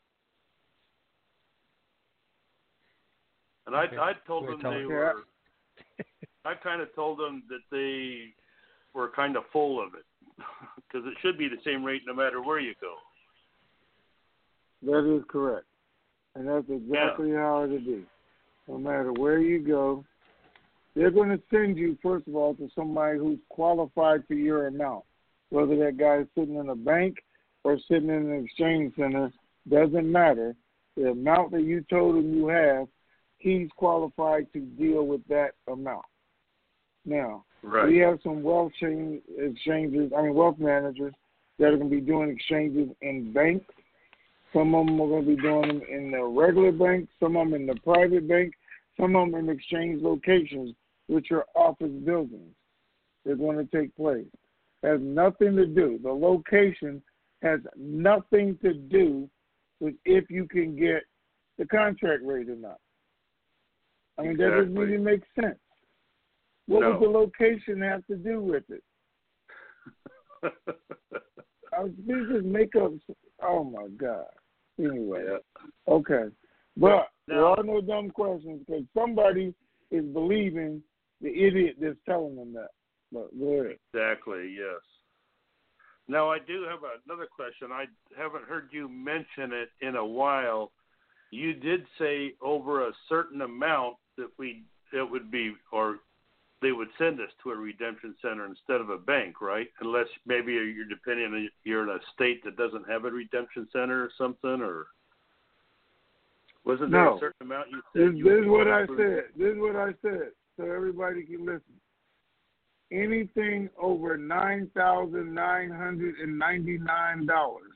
And I, Okay. I told Go them ahead, they tell were. I kind of told them that they were kind of full of it, because it should be the same rate no matter where you go. That is correct. And that's exactly yeah. how it'll be. No matter where you go, they're going to send you, first of all, to somebody who's qualified for your amount. Whether that guy is sitting in a bank or sitting in an exchange center, doesn't matter. The amount that you told him you have, he's qualified to deal with that amount. Now, right. we have some wealth chain exchanges, I mean wealth managers that are going to be doing exchanges in banks. Some of them are going to be doing them in the regular bank, some of them in the private bank, some of them in exchange locations, which are office buildings. They're going to take place. It has nothing to do. The location has nothing to do with if you can get the contract rate or not. I mean, exactly. That doesn't really make sense. What no. does the location have to do with it? I was, they just make up. Oh my God. Anyway, yeah. Okay, but now, there are no dumb questions because somebody is believing the idiot that's telling them that. But go ahead. Exactly. Yes. Now I do have another question. I haven't heard you mention it in a while. You did say over a certain amount that we it would be or they would send us to a redemption center instead of a bank, right? Unless maybe you're depending on you're in a state that doesn't have a redemption center or something, or wasn't there no. a certain amount you said? This, you this is what I through? said. This is what I said, so everybody can listen. Anything over nine thousand nine hundred and ninety-nine dollars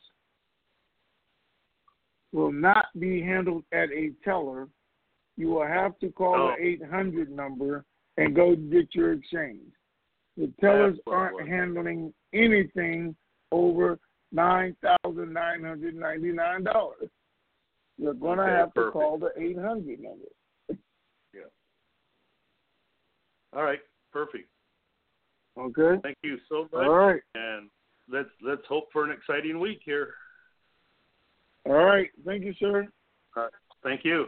will not be handled at a teller. You will have to call oh. the eight hundred number and go get your exchange. The tellers aren't handling anything over nine thousand nine hundred ninety-nine dollars. You're going to Okay, have perfect. to call the eight hundred number. Yeah. All right. Perfect. Okay. Thank you so much. All right. And let's let's hope for an exciting week here. All right. Thank you, sir. All right. Thank you.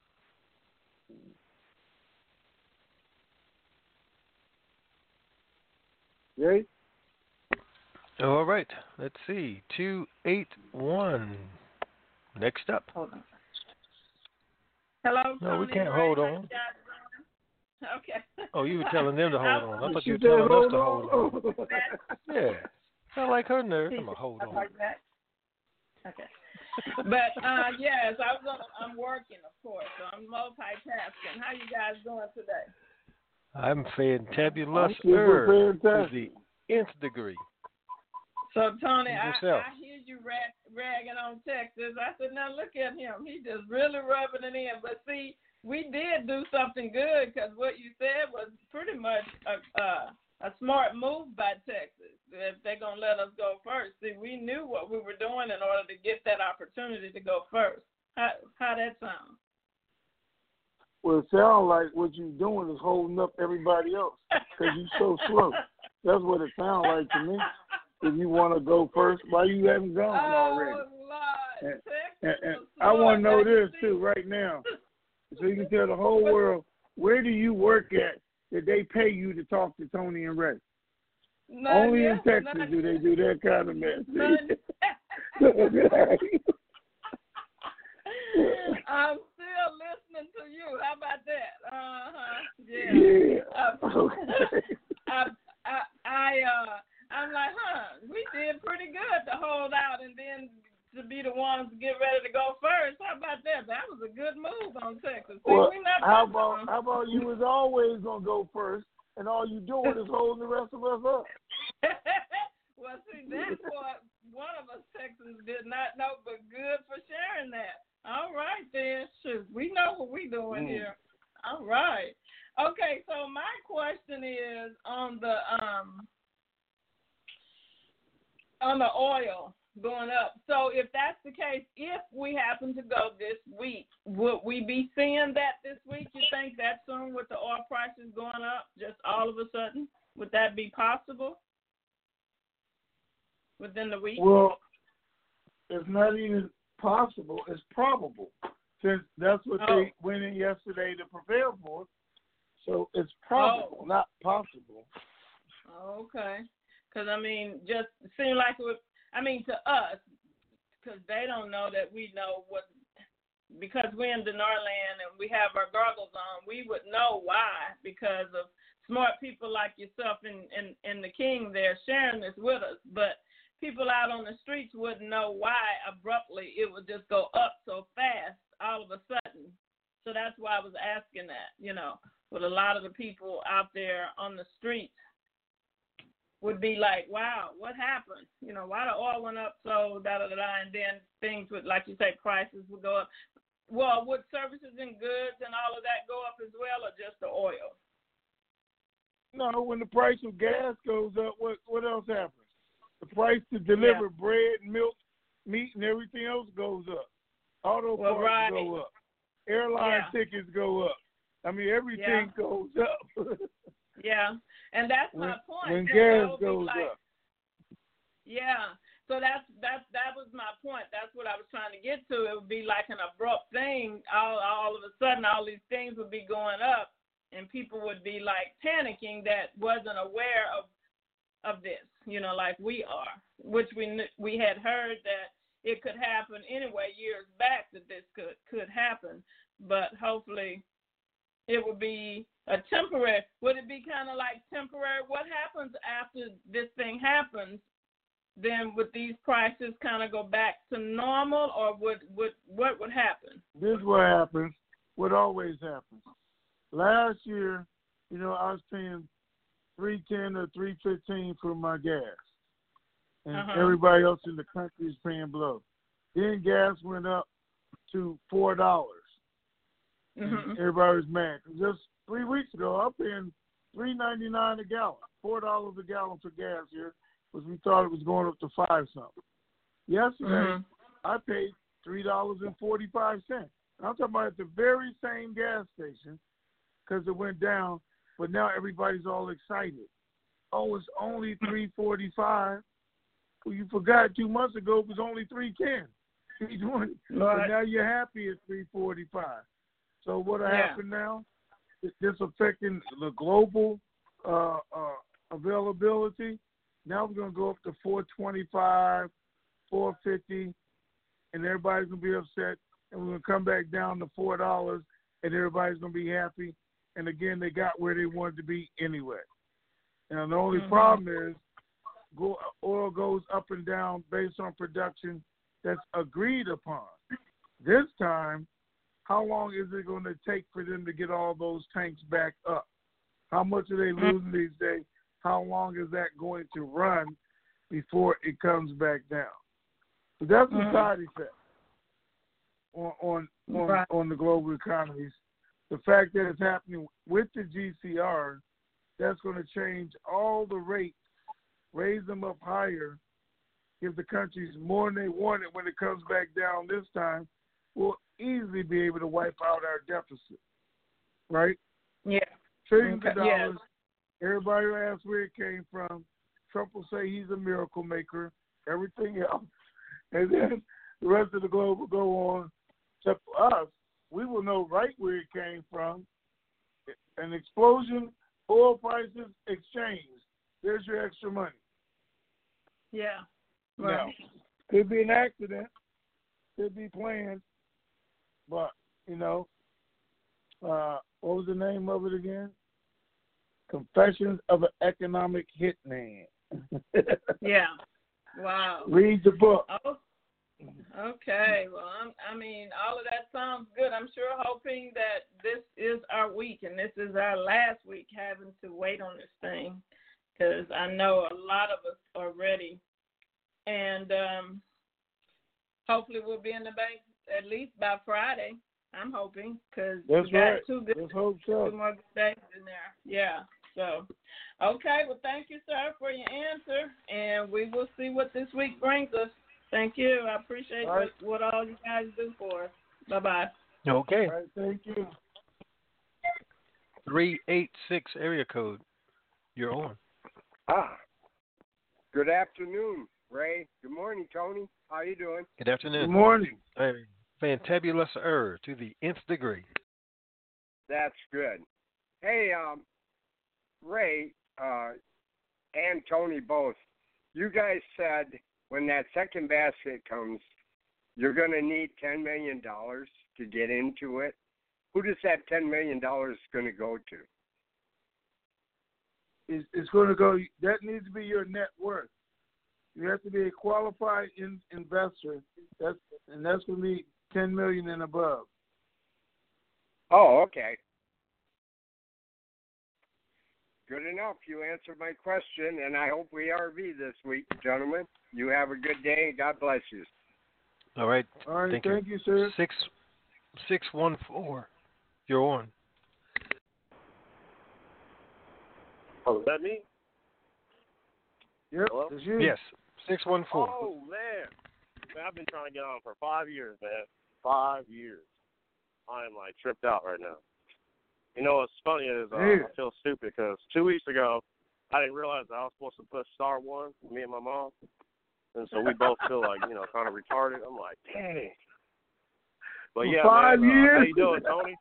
Jay? All right. Let's see. two eight one. Next up. Hold on. Hello, No, we Tony can't Ray. hold How on. you guys doing? Okay. Oh, you were telling them to hold on. I thought you were She said, telling us to hold hold on. on. Yeah. Sound like her nerve. I'm going to hold on. Like that? Okay. But uh, yes, I was on, I'm working, of course, so I'm multitasking. How you guys doing today? I'm fantabulous I'm super to fantastic. the nth degree. So, Tony, I, Yourself. I hear you rag, ragging on Texas. I said, now look at him. He just really rubbing it in. But, see, we did do something good because what you said was pretty much a, a, a smart move by Texas. If they're going to let us go first. See, we knew what we were doing in order to get that opportunity to go first. How, how that sound? Well, it sounds like what you're doing is holding up everybody else because you're so slow. That's what it sounds like to me. If you want to go first, why you haven't gone already? Oh, Lord. And, and, and I want to know this, too, right now. So you can tell the whole world, where do you work at that they pay you to talk to Tony and Ray? None Only yet, in Texas none do they do that kind of mess. None. I'm still listening to you. How about that? Uh-huh. Yeah. Yeah. Uh, Okay. I, I, I, uh, I'm like, huh, we did pretty good to hold out and then to be the ones to get ready to go first. How about that? That was a good move on Texas. See, Well, we not how talking about on- how about you was always gonna go first, and all you doing is holding the rest of us up. Well, see, that's what one of us Texans did not know, but good for sharing that. All right, then. Shoot, we know what we're doing Mm. here. All right. Okay, so my question is on the um on the oil going up. So if that's the case, if we happen to go this week, would we be seeing that this week? You think that soon with the oil prices going up, just all of a sudden? Would that be possible within the week? Well, it's not even possible. It's probable, since that's what Oh. they went in yesterday to prepare for. So it's probable, Oh. not possible. Okay. Because, I mean, just seemed like it would, I mean, to us, because they don't know that we know what, because we're in Denarland and we have our goggles on, we would know why, because of smart people like yourself and, and, and the King there sharing this with us. But people out on the streets wouldn't know why abruptly it would just go up so fast all of a sudden. So that's why I was asking that, you know, with a lot of the people out there on the streets would be like, wow, what happened? You know, why the oil went up so da-da-da-da, and then things would, like you say, prices would go up. Well, would services and goods and all of that go up as well, or just the oil? No, when the price of gas goes up, what what else happens? The price to deliver Yeah. bread, milk, meat, and everything else goes up. Auto Well, parts right. go up. Airline Yeah. tickets go up. I mean, everything Yeah. goes up. Yeah, and that's my when, point. when that gas that would be goes like, up. Yeah, so that's that's that was my point. That's what I was trying to get to. It would be like an abrupt thing. All all of a sudden, all these things would be going up, and people would be like panicking that wasn't aware of of this. You know, like we are, which we kn- we had heard that it could happen anyway years back that this could could happen, but hopefully it would be a temporary. Would it be kind of like temporary? What happens after this thing happens? Then would these prices kind of go back to normal, or would, would what would happen? This is what happens. What always happens. Last year, you know, I was paying three ten or three fifteen for my gas, and Uh-huh. everybody else in the country is paying below. Then gas went up to four dollars. Mm-hmm. Everybody was mad. Just three weeks ago, I'm paying three ninety nine a gallon, four dollars a gallon for gas here, because we thought it was going up to five something. Yesterday, Mhm. I paid three dollars and forty-five cents. I'm talking about at the very same gas station because it went down, but now everybody's all excited. Oh, it's only three forty-five. Well, you forgot two months ago it was only three ten, three twenty. Right. But now you're happy at three forty-five. So what Yeah. happened now? It's just affecting the global uh, uh, availability. Now we're going to go up to four twenty-five, four fifty, and everybody's going to be upset. And we're going to come back down to four dollars, and everybody's going to be happy. And again, they got where they wanted to be anyway. And the only Mhm. problem is go, oil goes up and down based on production that's agreed upon. This time, how long is it going to take for them to get all those tanks back up? How much are they losing these days? How long is that going to run before it comes back down? So that's the Mhm. side effect on on on, Right. on the global economies. The fact that it's happening with the G C R, that's going to change all the rates, raise them up higher, give the countries more than they wanted when it comes back down this time. We'll easily be able to wipe out our deficit, right? Yeah. Trillions of Okay. Yeah. dollars. Everybody will ask where it came from. Trump will say he's a miracle maker, everything else. And then the rest of the globe will go on. Except for us, we will know right where it came from. An explosion, oil prices, exchange. There's your extra money. Yeah. Now, Right. could be an accident, could be planned, but, you know, uh, what was the name of it again? Confessions of an Economic Hitman. Yeah. Wow. Read the book. Oh, okay. Well, I'm, I mean, all of that sounds good. I'm sure hoping that this is our week and this is our last week having to wait on this thing, because I know a lot of us are ready. And um, hopefully we'll be in the bank at least by Friday. I'm hoping, because we That's got right. two good, Let's hope so. two more good days in there. Yeah. So, okay. Well, thank you, sir, for your answer, and we will see what this week brings us. Thank you. I appreciate All right. what, what all you guys do for us. Bye bye. Okay. All right, thank you. three eight six area code. You're on. Ah, good afternoon, Ray. Good morning, Tony. How you doing? Good afternoon. Good morning. Hey, fantabulous er to the nth degree. That's good. Hey, um, Ray uh, and Tony both, you guys said when that second basket comes, you're going to need ten million dollars to get into it. Who does that ten million dollars going to go to? It's, it's going to go, that needs to be your net worth. You have to be a qualified in, investor, that's, and that's going to be ten million dollars and above. Oh, okay. Good enough. You answered my question, and I hope we R V this week, gentlemen. You have a good day, and God bless you. All right. All right, Thank, thank you, sir. Six six one four. You're on. Oh, is that me? Yep, Hello? it's you. Yes. Six one four. Oh, man. man. I've been trying to get on for five years, man. Five years. I am, like, tripped out right now. You know what's funny is uh, Yeah. I feel stupid because two weeks ago, I didn't realize that I was supposed to push star one, me and my mom. And so we both feel like, you know, kind of retarded. I'm like, dang. But For yeah, five man, uh, years? how you doing, Tony?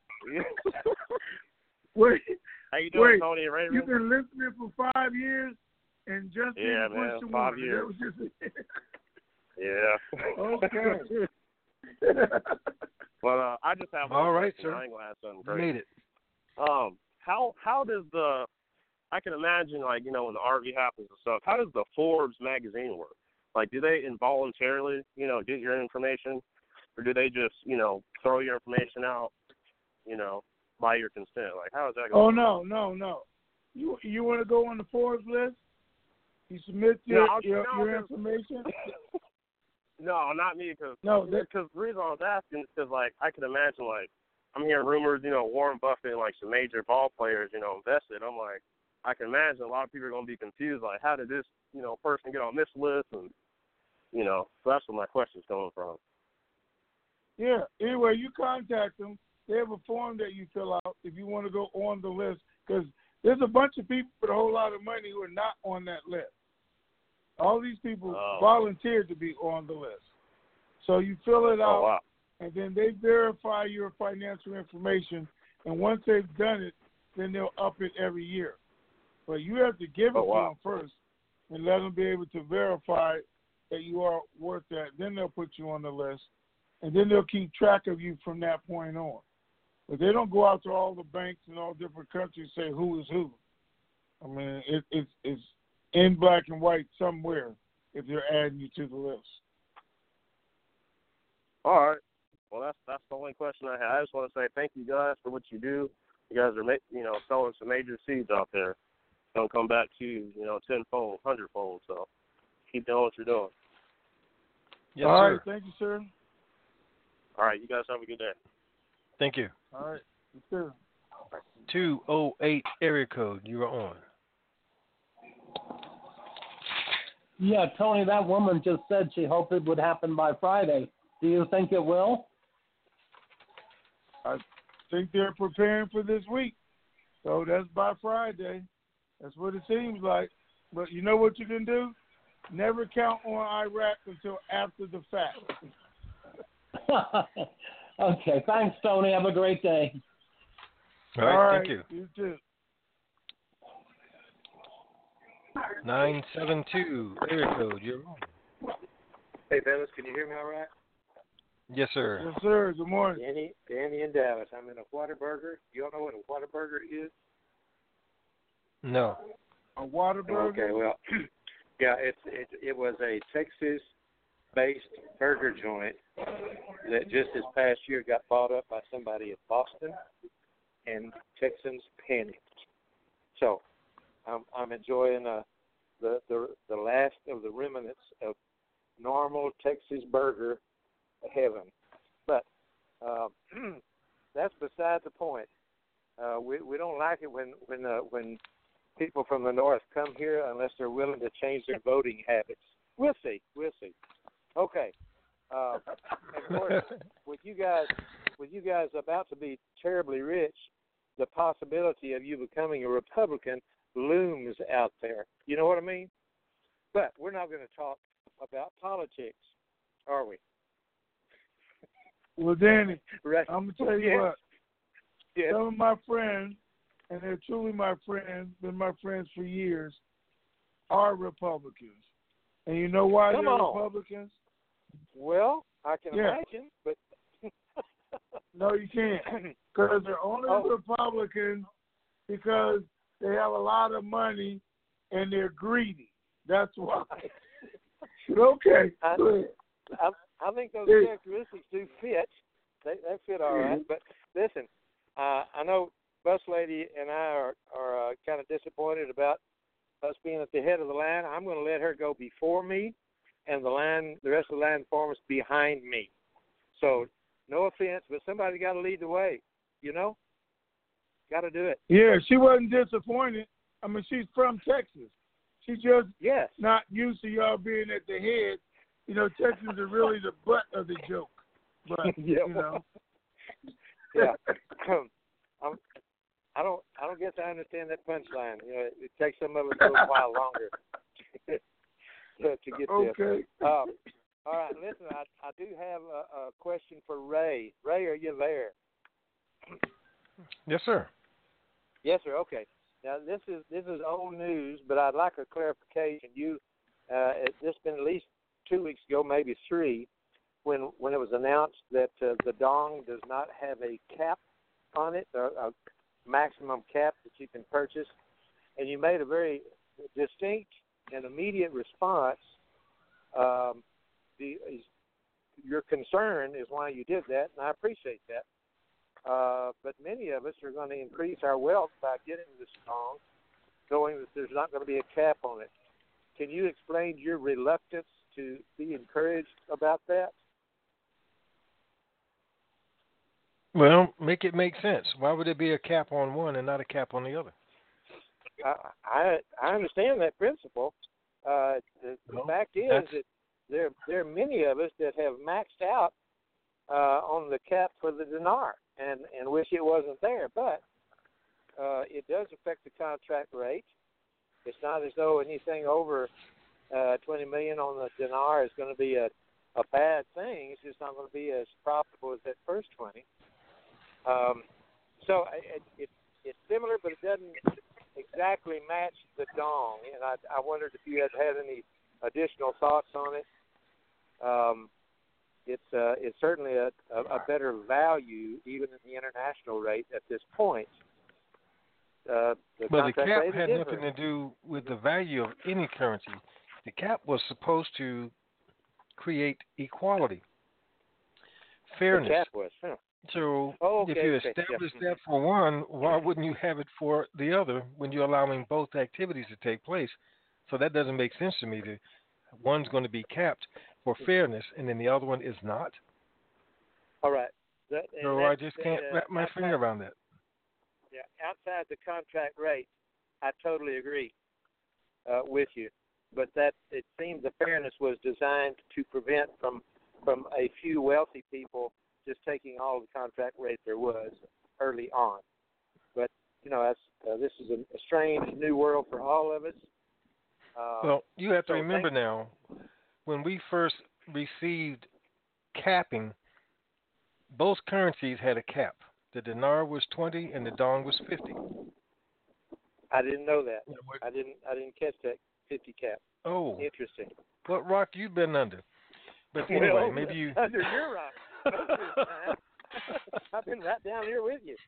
Wait, How you doing, wait. Tony and Raven? You've been listening for five years and just Yeah, didn't man, push the five one. years. That was just Yeah. Okay. But uh, I just have one All right, question. sir. I ain't gonna ask something You crazy. made it. Um, how how does the I can imagine, like, you know, when the R V happens and stuff, how does the Forbes magazine work? Like, do they involuntarily, you know, get your information, or do they just, you know, throw your information out, you know, by your consent? Like, how is that going? Oh no, no, no. You you want to go on the Forbes list? You submit your No, your, no, your 'cause- information. No, not me, because No, that- because the reason I was asking is because, like, I can imagine, like, I'm hearing rumors, you know, Warren Buffett and, like, some major ball players, you know, invested. I'm like, I can imagine a lot of people are going to be confused, like, how did this, you know, person get on this list? And You know, so that's where my question's coming from. Yeah. Anyway, you contact them. They have a form that you fill out if you want to go on the list, because there's a bunch of people with a whole lot of money who are not on that list. All these people oh. volunteered to be on the list. So you fill it out, oh, wow. and then they verify your financial information, and once they've done it, then they'll up it every year. But you have to give it oh, wow. to them first and let them be able to verify that you are worth that. Then they'll put you on the list, and then they'll keep track of you from that point on. But they don't go out to all the banks in all different countries and say who is who. I mean, it, it's it's in black and white somewhere if they're adding you to the list. All right. Well, that's that's the only question I have. I just want to say thank you guys for what you do. You guys are, you know, sowing some major seeds out there. Don't come back to you, you know, tenfold, hundredfold. So keep doing what you're doing. Yes, all sir. right. Thank you, sir. All right. You guys have a good day. Thank you. All right. Yes, sir. two oh eight area code. You are on. Yeah, Tony, that woman just said she hoped it would happen by Friday. Do you think it will? I think they're preparing for this week. So that's by Friday. That's what it seems like. But you know what you can do? Never count on Iraq until after the fact. Okay, thanks, Tony. Have a great day. All right, All right, thank you. You too. nine seven two, area code, you're on. Hey, Dennis, can you hear me all right? Yes, sir. Yes, sir. Good morning. Danny, Danny in Dallas. I'm in a Whataburger. You all know what a Whataburger is? No. A Whataburger? Okay, well, yeah, it's it, it was a Texas-based burger joint that just this past year got bought up by somebody in Boston, and Texans panicked. So I'm I'm enjoying uh, the the the last of the remnants of normal Texas burger heaven, but uh, that's beside the point. Uh, we we don't like it when when uh, when people from the north come here unless they're willing to change their voting habits. We'll see. We'll see. Okay. Uh, of course, with you guys with you guys about to be terribly rich, the possibility of you becoming a Republican looms out there. You know what I mean? But we're not going to talk about politics, are we? Well, Danny, right. I'm going to tell you yes. what. Yes. Some of my friends, and they're truly my friends, been my friends for years, are Republicans. And you know why Come they're on. Republicans? Well, I can yeah. imagine, but... No, you can't. Because they're only oh. Republicans because they have a lot of money and they're greedy. That's why. Okay. I, I, I think those hey. characteristics do fit. They, they fit all right. But listen, uh, I know Bus Lady and I are, are uh, kind of disappointed about us being at the head of the line. I'm going to let her go before me, and the line, the rest of the line formers behind me. So, no offense, but somebody got to lead the way. You know, got to do it. Yeah, she wasn't disappointed. I mean, she's from Texas. She's just yes. not used to y'all being at the head. You know, Texans are really the butt of the joke. But yeah. you know, yeah. I'm, I don't. I don't guess I understand that punchline. You know, it, it takes some of us a little while longer to, to get okay. there. Um, all right. Listen, I, I do have a, a question for Ray. Ray, are you there? Yes, sir. Yes, sir. Okay. Now this is this is old news, but I'd like a clarification. You, uh, it, this has been at least two weeks ago, maybe three, when when it was announced that uh, the dong does not have a cap on it, a, a maximum cap that you can purchase, and you made a very distinct and immediate response. Um, the your concern is why you did that, and I appreciate that. Uh, but many of us are going to increase our wealth by getting this dong, knowing that there's not going to be a cap on it. Can you explain your reluctance to be encouraged about that? Well, make it make sense. Why would there be a cap on one and not a cap on the other? I I, I understand that principle. Uh, the, the well, fact is that's... that there there are many of us that have maxed out uh, on the cap for the dinar, and and wish it wasn't there. But uh, it does affect the contract rate. It's not as though anything over uh, twenty million on the dinar is going to be a a bad thing. It's just not going to be as profitable as that first twenty. Um, so it, it, it's similar, but it doesn't exactly match the dong. And I, I wondered if you had had any additional thoughts on it. Um, it's uh, it's certainly a, a, a better value even in the international rate at this point. Uh, the well, the cap rate had is nothing different. to do with the value of any currency. The cap was supposed to create equality, fairness. The cap was, huh? So oh, okay, if you okay, establish yeah. that for one, why wouldn't you have it for the other when you're allowing both activities to take place? So that doesn't make sense to me. To, one's going to be capped for fairness, and then the other one is not. All right. That, so I just can't uh, wrap my outside, finger around that. Yeah, outside the contract rate, I totally agree uh, with you. But that it seems the fairness was designed to prevent from from a few wealthy people just taking all the contract rate there was early on. But you know, that's, uh, this is a, a strange new world for all of us. Uh, well, you have to so remember thank- now, when we first received capping, both currencies had a cap. The dinar was twenty and the dong was fifty. I didn't know that. I didn't. I didn't catch that fifty cap. Oh, interesting. What rock you've been under? But anyway, well, maybe you under your rock. I've been right down here with you.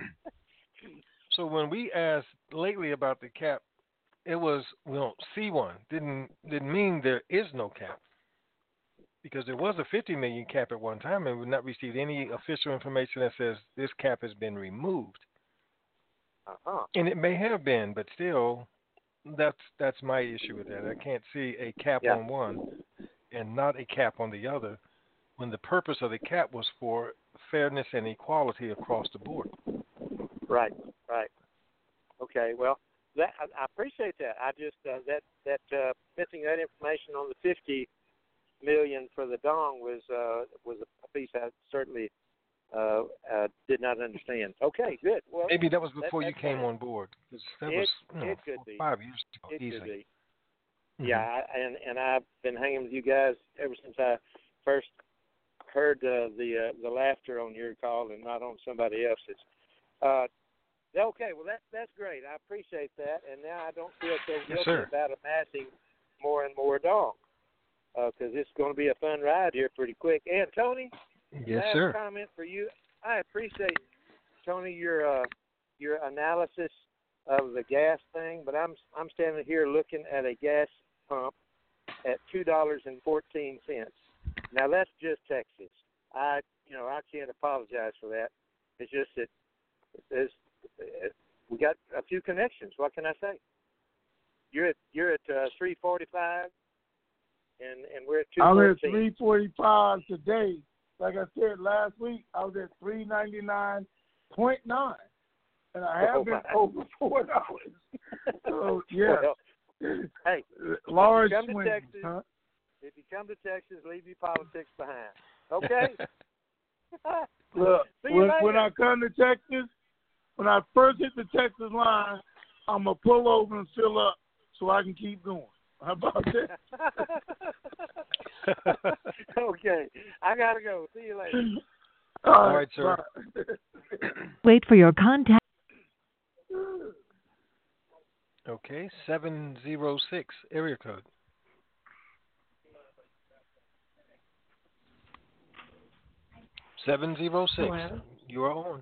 So when we asked lately about the cap, it was well C one didn't didn't mean there is no cap, because there was a fifty million cap at one time, and we've not received any official information that says this cap has been removed. Uh-huh. And it may have been, but still, that's that's my issue with that. I can't see a cap yeah. on one and not a cap on the other, when the purpose of the cap was for fairness and equality across the board. Right, right. Okay, well, that I, I appreciate that. I just uh, that that uh, missing that information on the fifty million for the dong was uh, was a piece I certainly uh, uh, did not understand. Okay, good. Well, maybe that was before that, you came fine. on board. That it, was you know, it could be five years ago. It easily. could be. Mm-hmm. Yeah, I, and and I've been hanging with you guys ever since I first heard uh, the uh, the laughter on your call and not on somebody else's. Uh, okay, well that's that's great. I appreciate that, and now I don't feel so Yes, guilty sir. about amassing more and more dong because uh, it's going to be a fun ride here pretty quick. And Tony, yes, last sir. comment for you. I appreciate Tony your uh, your analysis of the gas thing, but I'm I'm standing here looking at a gas pump at two dollars and fourteen cents. Now that's just Texas. I you know I can't apologize for that. It's just that it's, it, we got a few connections. What can I say? You're at you're at uh, three forty-five, and and we're at two I'm fourteen. at three forty-five today. Like I said last week, I was at three ninety-nine point nine, and I have Oh, been my. over four dollars. So yeah, Well, hey, large if you come swing. to Texas, Huh? if you come to Texas, leave your politics behind. Okay. Look, See you when, later. when I come to Texas, when I first hit the Texas line, I'm gonna pull over and fill up so I can keep going. How about that? Okay, I gotta go. See you later. All All right, right, sir. bye. Wait for your contact. Okay, seven zero six area code. Seven zero six. Hello. You are on.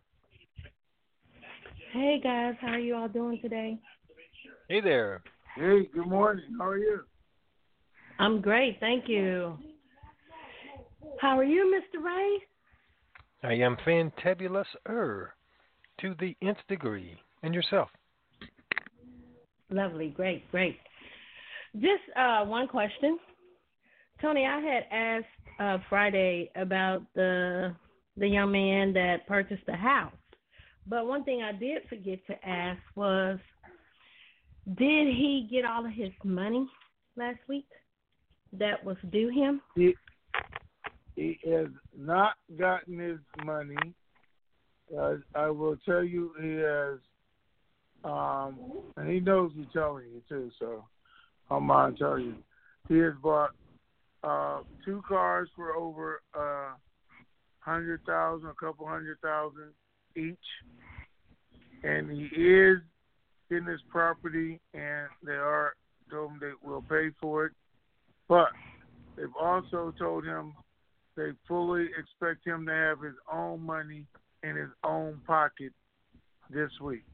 Hey guys, how are you all doing today? Hey there. Hey, good morning. How are you? I'm great, thank you. How are you, Mister Ray? I am fantabulous er to the nth degree. And yourself? Lovely, great, great. Just uh, one question. Tony, I had asked uh, Friday about the the young man that purchased the house. But one thing I did forget to ask was, did he get all of his money last week? that was due him? He, he has not gotten his money. Uh, I will tell you, he has, um, and he knows me telling you too, so I don't mind telling you. He has bought uh, two cars for over a uh, hundred thousand, a couple hundred thousand each, and he is in this property, and they are told him they will pay for it, but they've also told him they fully expect him to have his own money in his own pocket this week.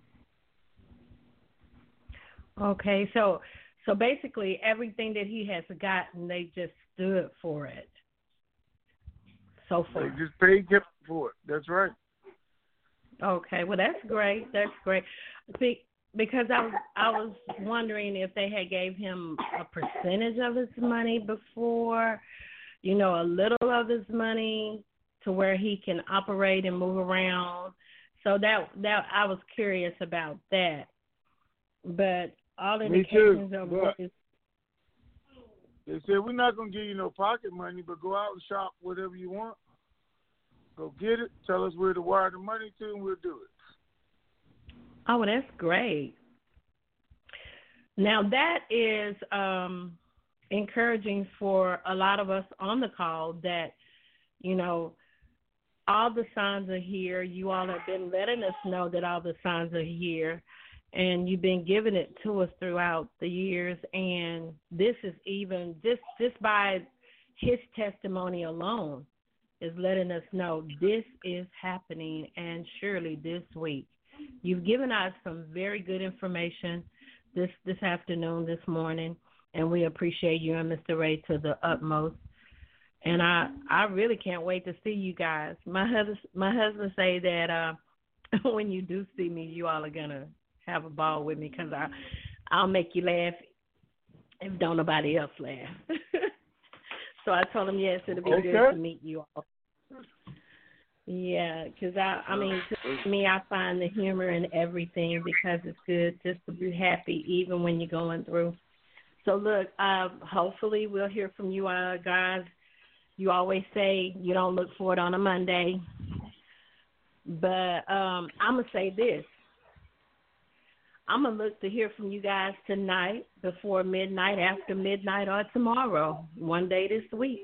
Okay, so so basically everything that he has gotten, they just stood for it so far. They just paid him for it. That's right. Okay, well that's great. That's great. See, because I was I was wondering if they had gave him a percentage of his money before, you know, a little of his money to where he can operate and move around. So that that I was curious about that. But all indications of what is. They said, we're not going to give you no pocket money, but go out and shop whatever you want. Go get it. Tell us where to wire the money to, and we'll do it. Oh, well, that's great. Now, that is um, encouraging for a lot of us on the call that, you know, all the signs are here. You all have been letting us know that all the signs are here. And you've been giving it to us throughout the years, and this is even just just by his testimony alone is letting us know this is happening, and surely this week. You've given us some very good information this this afternoon, this morning, and we appreciate you and Mister Ray to the utmost. And I I really can't wait to see you guys. My husband my husband say that uh, when you do see me, you all are gonna have a ball with me because I, I'll make you laugh if don't nobody else laugh. So I told him, yes, it'll be okay. good to meet you all. Yeah, because, I, I mean, to me, I find the humor in everything because it's good just to be happy even when you're going through. So, look, uh, hopefully we'll hear from you uh, guys. You always say you don't look for it on a Monday. But um, I'm going to say this. I'm going to look to hear from you guys tonight, before midnight, after midnight, or tomorrow, one day this week.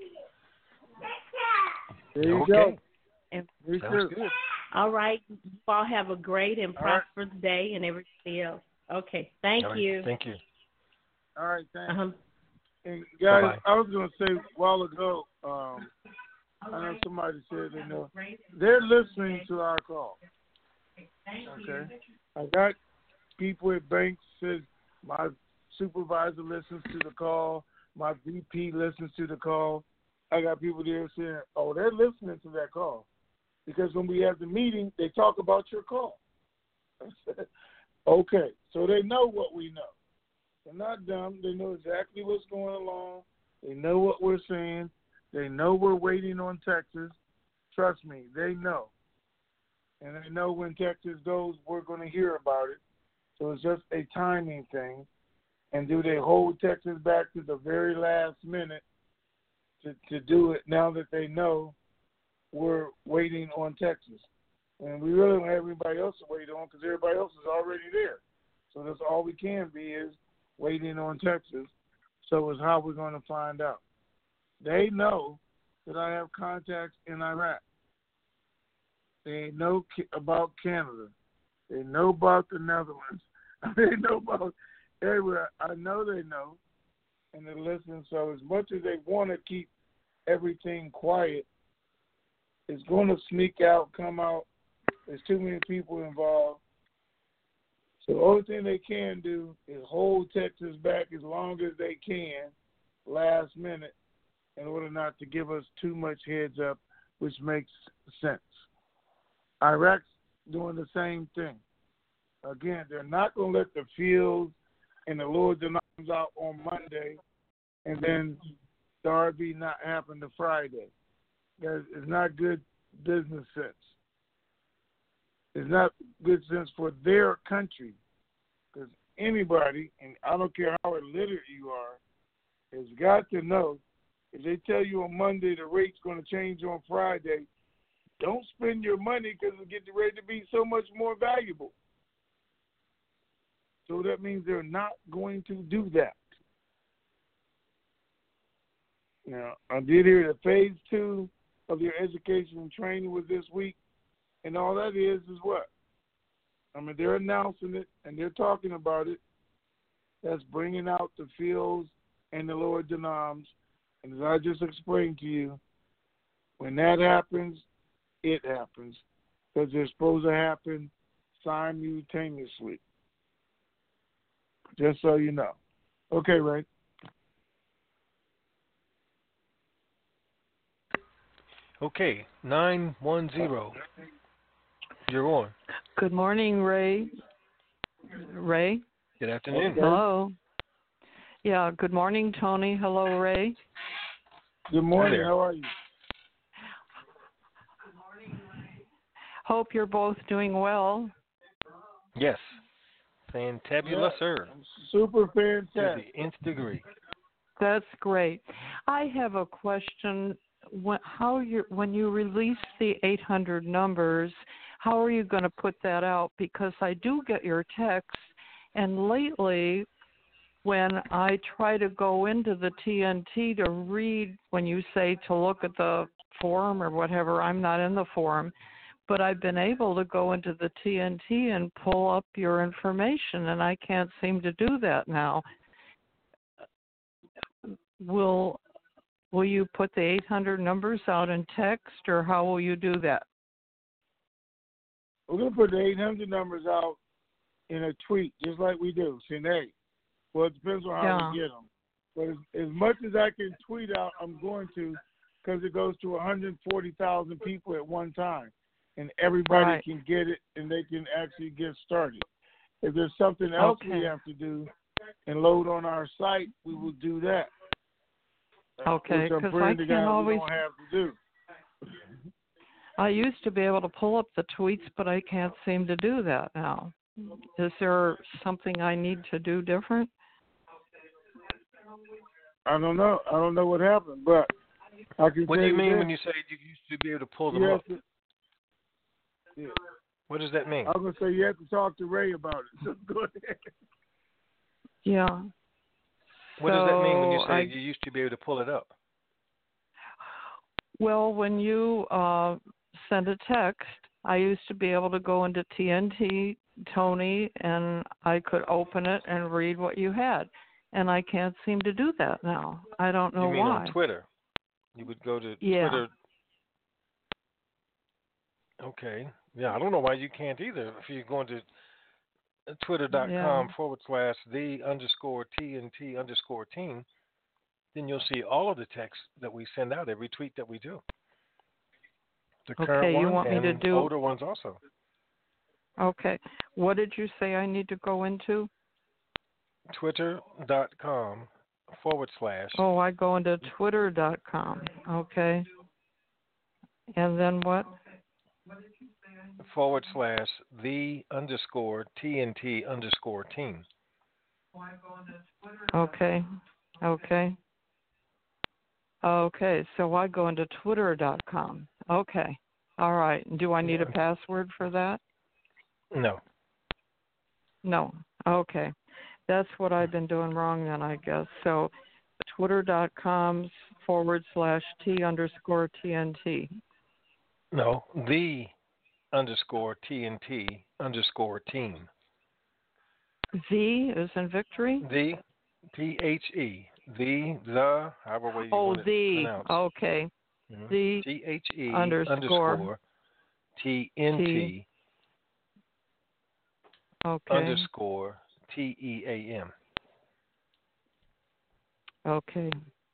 There you okay. go. And, Sounds good. All right. You all have a great and All right. prosperous day and everything else. Okay. Thank Right. you. Thank you. All right, thanks. Uh-huh. And guys, Bye-bye. I was going to say a while ago, um, I know somebody said they know, they're listening to our call. Okay? I got people at banks said my supervisor listens to the call, my V P listens to the call. I got people there saying, oh, they're listening to that call. Because when we have the meeting, they talk about your call. I said, okay, so they know what we know. They're not dumb. They know exactly what's going along. They know what we're saying. They know we're waiting on Texas. Trust me, they know. And they know when Texas goes, we're going to hear about it. So it's just a timing thing. And do they hold Texas back to the very last minute to, to do it now that they know we're waiting on Texas? And we really don't have anybody else to wait on because everybody else is already there. So that's all we can be is waiting on Texas. So it's how we're going to find out. They know that I have contacts in Iraq. They know about Canada. They know about the Netherlands. They know about everywhere. I know they know, and they're listening. So as much as they want to keep everything quiet, it's going to sneak out, come out. There's too many people involved. So the only thing they can do is hold Texas back as long as they can, last minute, in order not to give us too much heads up, which makes sense. Iraq's doing the same thing. Again, they're not going to let the fields and the Lord's Arms out on Monday and then the R V not happen to Friday. That is not good business sense. It's not good sense for their country because anybody, and I don't care how illiterate you are, has got to know If they tell you on Monday the rate's going to change on Friday, don't spend your money because it's getting ready to be so much more valuable. So that means they're not going to do that. Now, I did hear that phase two of your education and training was this week, and all that is is what? I mean, they're announcing it, and they're talking about it. That's bringing out the fields and the lower denoms. And as I just explained to you, when that happens, it happens. Because they're supposed to happen simultaneously. Just so you know. Okay, Ray. Okay, nine one zero. You're on. Good morning, Ray. Ray? Good afternoon. Hello. Yeah, good morning, Tony. Hello, Ray. Good morning. How are you? Hope you're both doing well. Yes. Fantabulous, Yeah, sir. Super To fantastic. the nth degree. That's great. I have a question. When, how you when you release the eight hundred numbers, how are you going to put that out? Because I do get your texts, and lately, when I try to go into the T N T to read, when you say to look at the forum or whatever, I'm not in the forum, but I've been able to go into the T N T and pull up your information, and I can't seem to do that now. Will will you put the eight hundred numbers out in text, or how will you do that? We're going to put the eight hundred numbers out in a tweet, just like we do. Sinead. Well, it depends on how Yeah. we get them. But as, as much as I can tweet out, I'm going to, because it goes to one hundred forty thousand people at one time. And everybody Right. can get it, and they can actually get started. If there's something else Okay. we have to do and load on our site, we will do that. Okay, Which I'm because I praying to can't God always. we don't have to do. I used to be able to pull up the tweets, but I can't seem to do that now. Is there something I need to do different? I don't know. I don't know what happened, but I can What do tell you mean this. when you say you used to be able to pull them You up? have to- yeah. What does that mean? I was going to say you have to talk to Ray about it. So go ahead. Yeah. What does that mean when you So say I- you used to be able to pull it up? Well, when you uh, send a text, I used to be able to go into T N T, Tony, and I could open it and read what you had. And I can't seem to do that now. I don't know You mean why. on Twitter? You would go to Yeah. Twitter. Okay. Yeah, I don't know why you can't either. If you're going to twitter.com Yeah. forward slash the underscore TNT underscore team, then you'll see all of the texts that we send out, every tweet that we do. The Okay, current you one want me and to do- older ones also. Okay. What did you say I need to go into? Twitter.com forward slash. Oh, I go into twitter dot com. Okay. And then what? forward slash the underscore TNT underscore team. Okay. Okay. Okay. So I go into twitter dot com. Okay. All right. Do I need a password for that? No. No. Okay. That's what I've been doing wrong then, I guess. So twitter.com forward slash T underscore TNT. No. The underscore TNT underscore team. V is in victory? The T H E. The, the, however way you Oh, want it the. pronounced. Okay. Mhm. The T H E underscore underscore T N T T. Okay. underscore T E A M. Okay.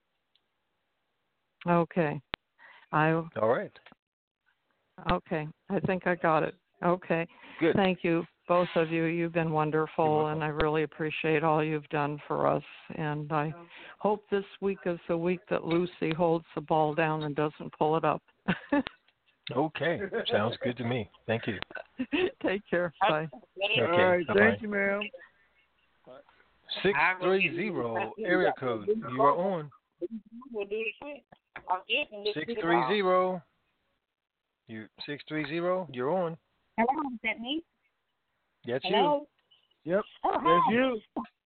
Okay. I All right. okay. I think I got it. Okay. Good. Thank you, both of you. You've been wonderful, and I really appreciate all you've done for us. And I hope this week is the week that Lucy holds the ball down and doesn't pull it up. Okay. Sounds good to me. Thank you. Take care. Bye. Okay. All right. Bye-bye. Thank you, ma'am. six three zero area code. You are on. We'll do the same. I'm guessing this Six three zero. You six three zero. You're on. Hello, is that me? That's Hello? you. Yep. Oh, That's hi. you.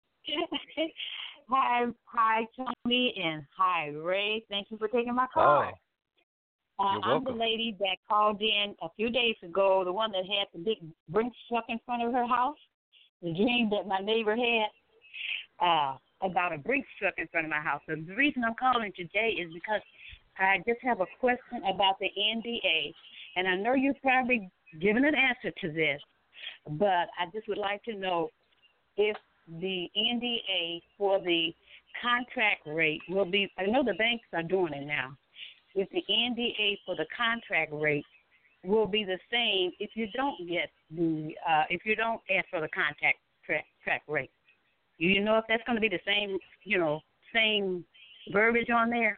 Hi, hi, Tony, and hi, Ray. Thank you for taking my call. Hi. Uh, You're I'm the welcome. lady that called in a few days ago, the one that had the big brink truck in front of her house, the dream that my neighbor had uh, about a brink truck in front of my house. So the reason I'm calling today is because I just have a question about the N D A, and I know you've probably given an answer to this, but I just would like to know if the N D A for the contract rate will be, I know the banks are doing it now, if the N D A for the contract rate will be the same if you don't get the, uh, if you don't ask for the contract track, track rate. Do you know if that's going to be the same, you know, same verbiage on there?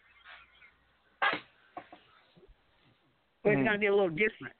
Or is it Hmm. going to be a little different?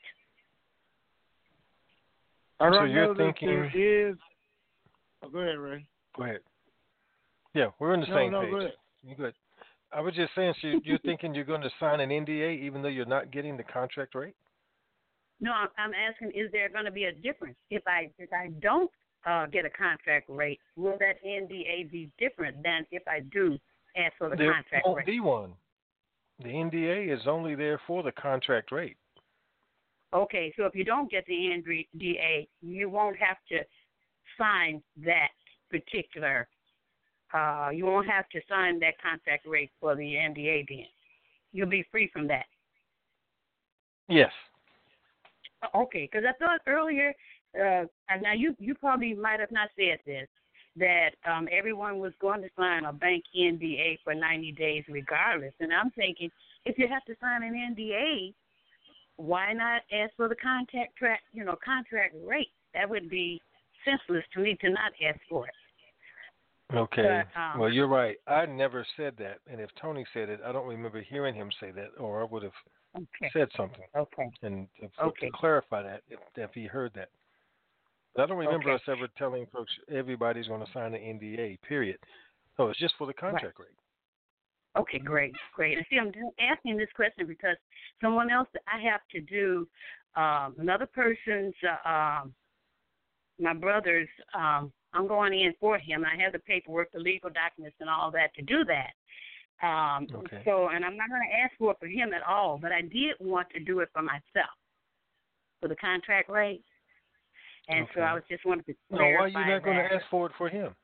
I So don't you're know that thinking- there is. Oh, go ahead, Ray. Go ahead. Yeah, we're on the No, same no, page. go ahead. You're good. I was just saying, so you're thinking you're going to sign an N D A even though you're not getting the contract rate? No, I'm- I'm asking, is there going to be a difference? If I if I don't uh, get a contract rate, will that N D A be different than if I do ask for the There contract won't rate? be one. The N D A is only there for the contract rate. Okay, so if you don't get the N D A, you won't have to sign that particular, uh, you won't have to sign that contract rate for the N D A then. You'll be free from that. Yes. Okay, because I thought earlier, uh, and now you, you probably might have not said this, that um, everyone was going to sign a bank N D A for ninety days regardless. And I'm thinking, if you have to sign an N D A, why not ask for the contract track, you know, contract rate? That would be senseless to me to not ask for it. Okay. But, um, well, you're right. I never said that. And if Tony said it, I don't remember hearing him say that, or I would have Okay. said something. Okay. And to, Okay. to clarify that, if, if he heard that. But I don't remember Okay. us ever telling folks everybody's going to sign an N D A, period. So it's just for the contract rate. Okay, great, great. And see, I'm just asking this question because someone else that I have to do, um, another person's, uh, um, my brother's, um, I'm going in for him. I have the paperwork, the legal documents, and all that to do that. Um, Okay. So, and I'm not going to ask for it for him at all, but I did want to do it for myself, for the contract rate. And so Okay. I was just wanted to Well, clarify why are you not going that. to ask for it for him?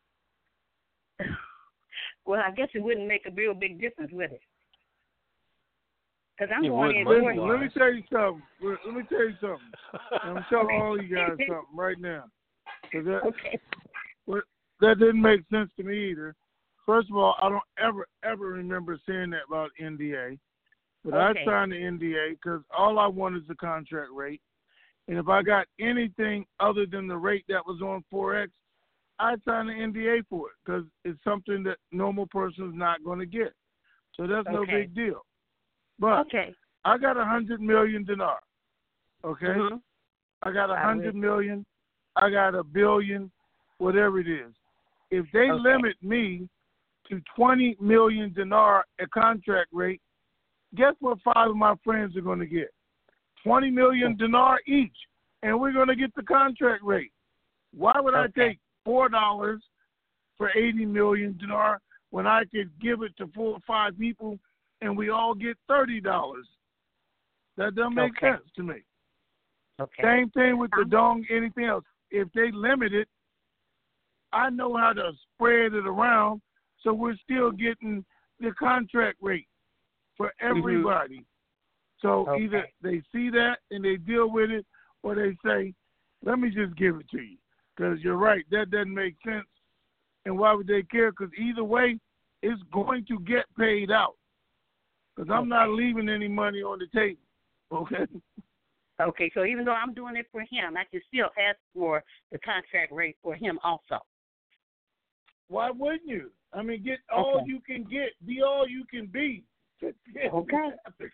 Well, I guess it wouldn't make a real big difference, would it? Because I'm It going would in money for Listen, him. let me tell you something. Let let me tell you something. And I'm telling all you guys something right now. 'Cause that, Okay. well, that didn't make sense to me either. First of all, I don't ever, ever remember saying that about N D A. But Okay. I signed the N D A because all I want is the contract rate. And if I got anything other than the rate that was on Forex, I signed the N D A for it because it's something that normal person's not going to get. So that's no Okay. big deal. But Okay. I got a hundred million dinar. Okay, Mhm. I got a I hundred will. million. I got a billion, whatever it is. If they Okay. limit me to twenty million dinar a contract rate, guess what? Five of my friends are going to get twenty million dinar each, and we're going to get the contract rate. Why would I Okay. take four dollars for eighty million dinar when I could give it to four or five people and we all get thirty dollars? That doesn't make Okay. sense to me. Okay. Same thing with the dong, anything else. If they limit it, I know how to spread it around so we're still getting the contract rate for everybody. So Okay. either they see that and they deal with it, or they say, let me just give it to you. Because you're right, that doesn't make sense. And why would they care? Because either way, it's going to get paid out. Because I'm not leaving any money on the table. Okay? Okay, so even though I'm doing it for him, I can still ask for the contract rate for him also. Why wouldn't you? I mean, get all Okay. you can get. Be all you can be. Okay.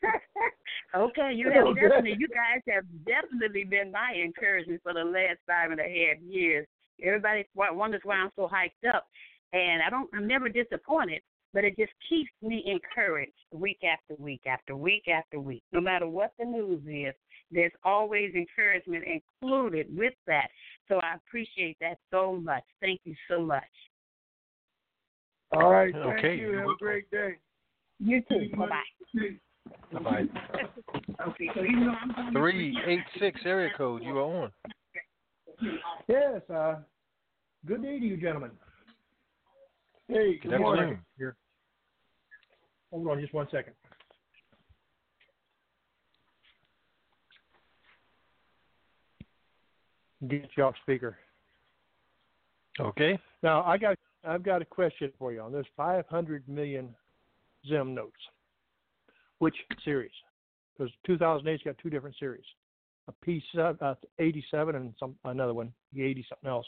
Okay, you have Okay. definitely, you guys have definitely been my encouragement for the last five and a half years. Everybody wonders why I'm so hyped up, and I don't, I'm never disappointed. but it just keeps me encouraged week after week after week after week. No matter what the news is, there's always encouragement included with that. So I appreciate that so much. Thank you so much. All right. Thank Okay. you. Have a great day. You too. Bye-bye. Bye-bye. Okay, so you know I'm going three eight six area code, you are on. Yes, uh, good day to you, gentlemen. Hey, good morning. Here. Hold on just one second. Get you off speaker. Okay. Now I got I've got a question for you on this five hundred million Zim notes. Which series? Because two thousand eight's got two different series. A P eighty-seven and some another one, the eighty something else.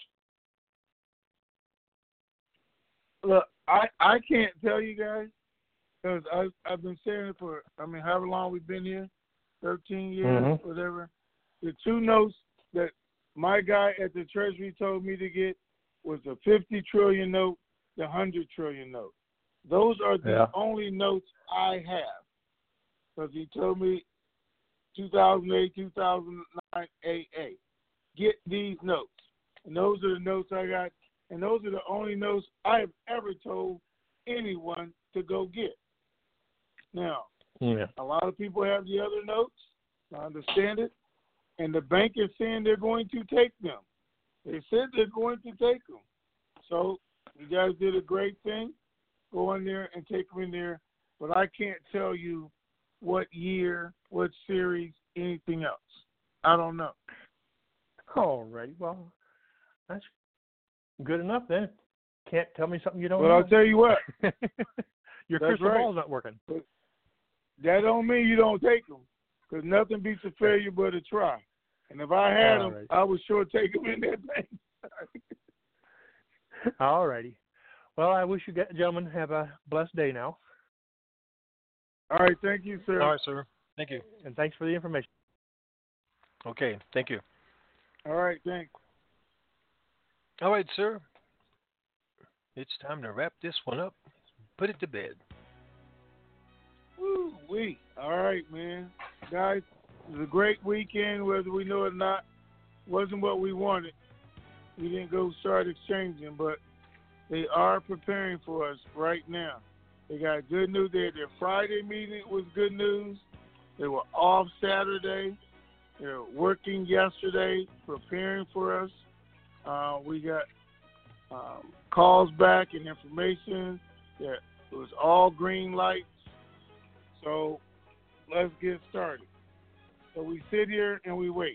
Look, I I can't tell you guys because I I've been saying it for I mean however long we've been here, thirteen years, Mm-hmm. whatever. The two notes that my guy at the Treasury told me to get was the fifty trillion note, the one hundred trillion note. Those are the Yeah. only notes I have. Because he told me two thousand eight, two thousand nine A A. Get these notes. And those are the notes I got. And those are the only notes I have ever told anyone to go get. Now, Yeah. a lot of people have the other notes. I understand it. And the bank is saying they're going to take them. They said they're going to take them. So you guys did a great thing. Go in there and take them in there. But I can't tell you what year, what series, anything else. I don't know. All right. Well, that's good enough then. Can't tell me something you don't But know. I'll tell you what. Your That's crystal right. ball's not working. But that don't mean you don't take them. Because nothing beats a failure but a try. And if I had All them, right. I would sure take them in that bank. All righty. Well, I wish you gentlemen have a blessed day now. All right. Thank you, sir. All right, sir. Thank you. And thanks for the information. Okay. Thank you. All right. Thanks. All right, sir. It's time to wrap this one up. Put it to bed. Woo wee. All right, man. Guys, it was a great weekend, whether we know it or not. Wasn't what we wanted. We didn't go start exchanging, but they are preparing for us right now. They got good news. They had their Friday meeting was good news. They were off Saturday. They were working yesterday, preparing for us. Uh, we got um, calls back and information that it was all green lights. So let's get started. So we sit here and we wait.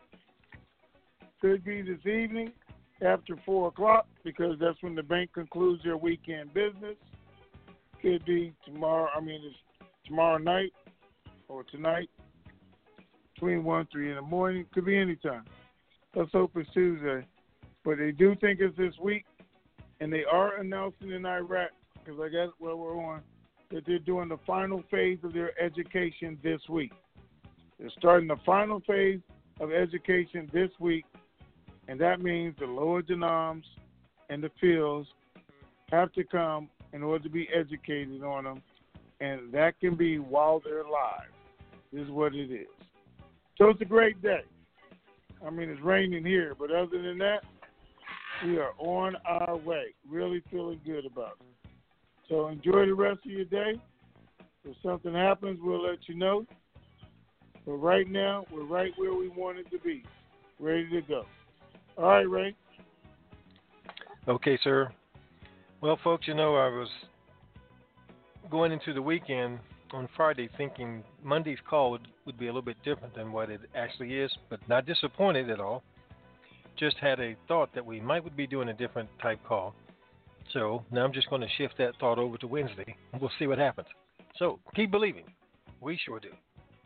Could be this evening after four o'clock because that's when the bank concludes their weekend business. Could be tomorrow. I mean, it's tomorrow night or tonight between one and three in the morning. Could be any time. Let's hope it's Tuesday. But they do think it's this week, and they are announcing in Iraq because I guess where we're on that they're doing the final phase of their education this week. They're starting the final phase of education this week, and that means the lower denoms and the fields have to come in order to be educated on them, and that can be while they're live. This is what it is. So it's a great day. I mean, it's raining here, but other than that, we are on our way. Really feeling good about it. So enjoy the rest of your day. If something happens, we'll let you know. But right now, we're right where we wanted to be, ready to go. All right, Ray. Okay, sir. Well, folks, you know, I was going into the weekend on Friday thinking Monday's call would, would be a little bit different than what it actually is, but not disappointed at all. Just had a thought that we might be doing a different type call. So now I'm just going to shift that thought over to Wednesday, and we'll see what happens. So keep believing. We sure do.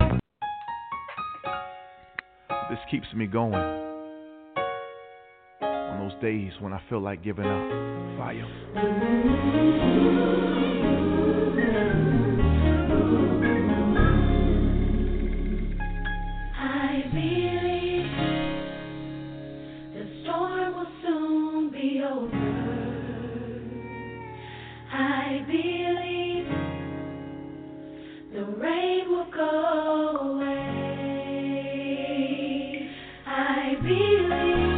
This keeps me going on those days when I feel like giving up. Fire. I believe the storm will soon be over. I believe will go away. I believe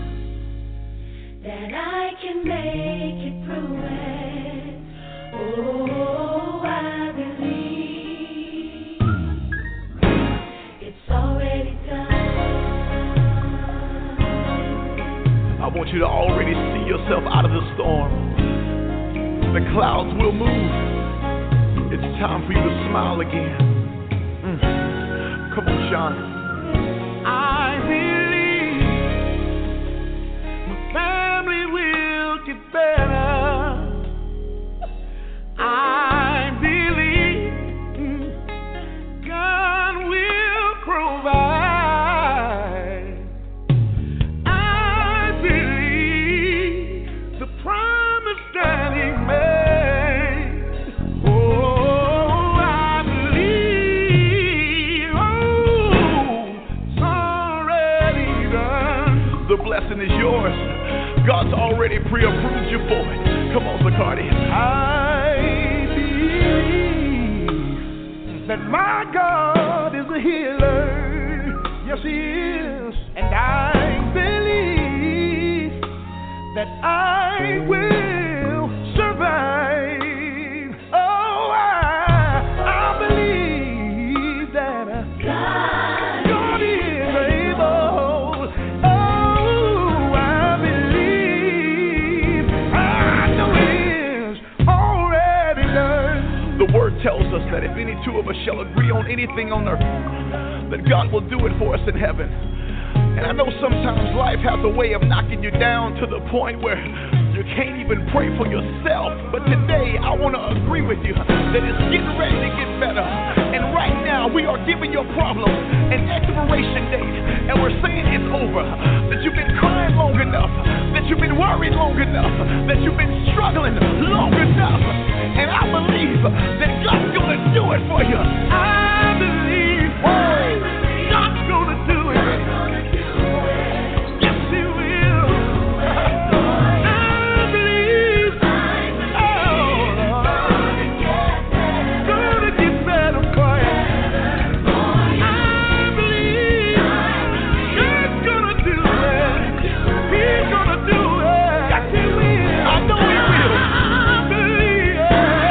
that I can make it through it. Oh, I believe it's already done. I want you to already see yourself out of the storm. The clouds will move. It's time for you to smile again. Mm. Come on, Sean. I believe my family will get better. I believe God will provide. I believe the promise that He made. Blessing is yours. God's already pre-approved you for it. Come on, Zacardi. I believe that my God is a healer. Yes, He is. And I believe that I will survive. Oh, I, I believe that God, God is able. The word tells us that if any two of us shall agree on anything on earth, that God will do it for us in heaven. And I know sometimes life has a way of knocking you down to the point where you can't even pray for yourself. But today I want to agree with you that it's getting ready to get better. And right now we are giving your problem an expiration date. And we're saying it's over. That you've been crying long enough. That you've been worried long enough. That you've been struggling long enough. And I believe that God's going to do it for you. I believe God's going to do it. Yes, He will. I believe oh, it's going to get better for you. I believe God's going to do it. He's going to do it. Yes, He will. I know He will. I believe.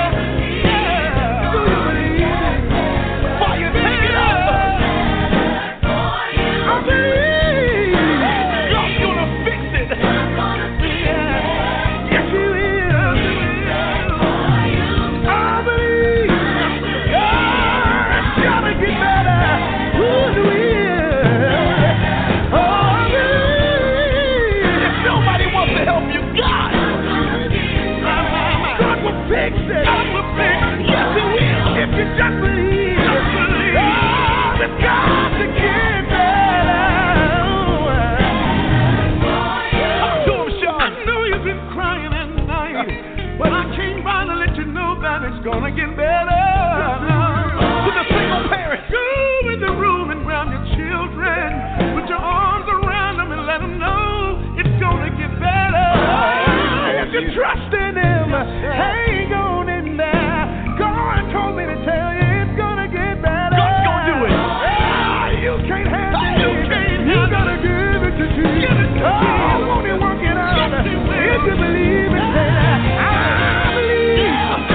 Gonna get better. To the single parent, go in the room and grab your children. Put your arms around them and let them know it's gonna get better. If you trust in Him, hang on in there. God told me to tell you it's gonna get better. God's gonna do it. Ah, you can't handle it. You can't. You gotta give it to Jesus. Oh, won't He work it out? If you believe it, say that. I believe.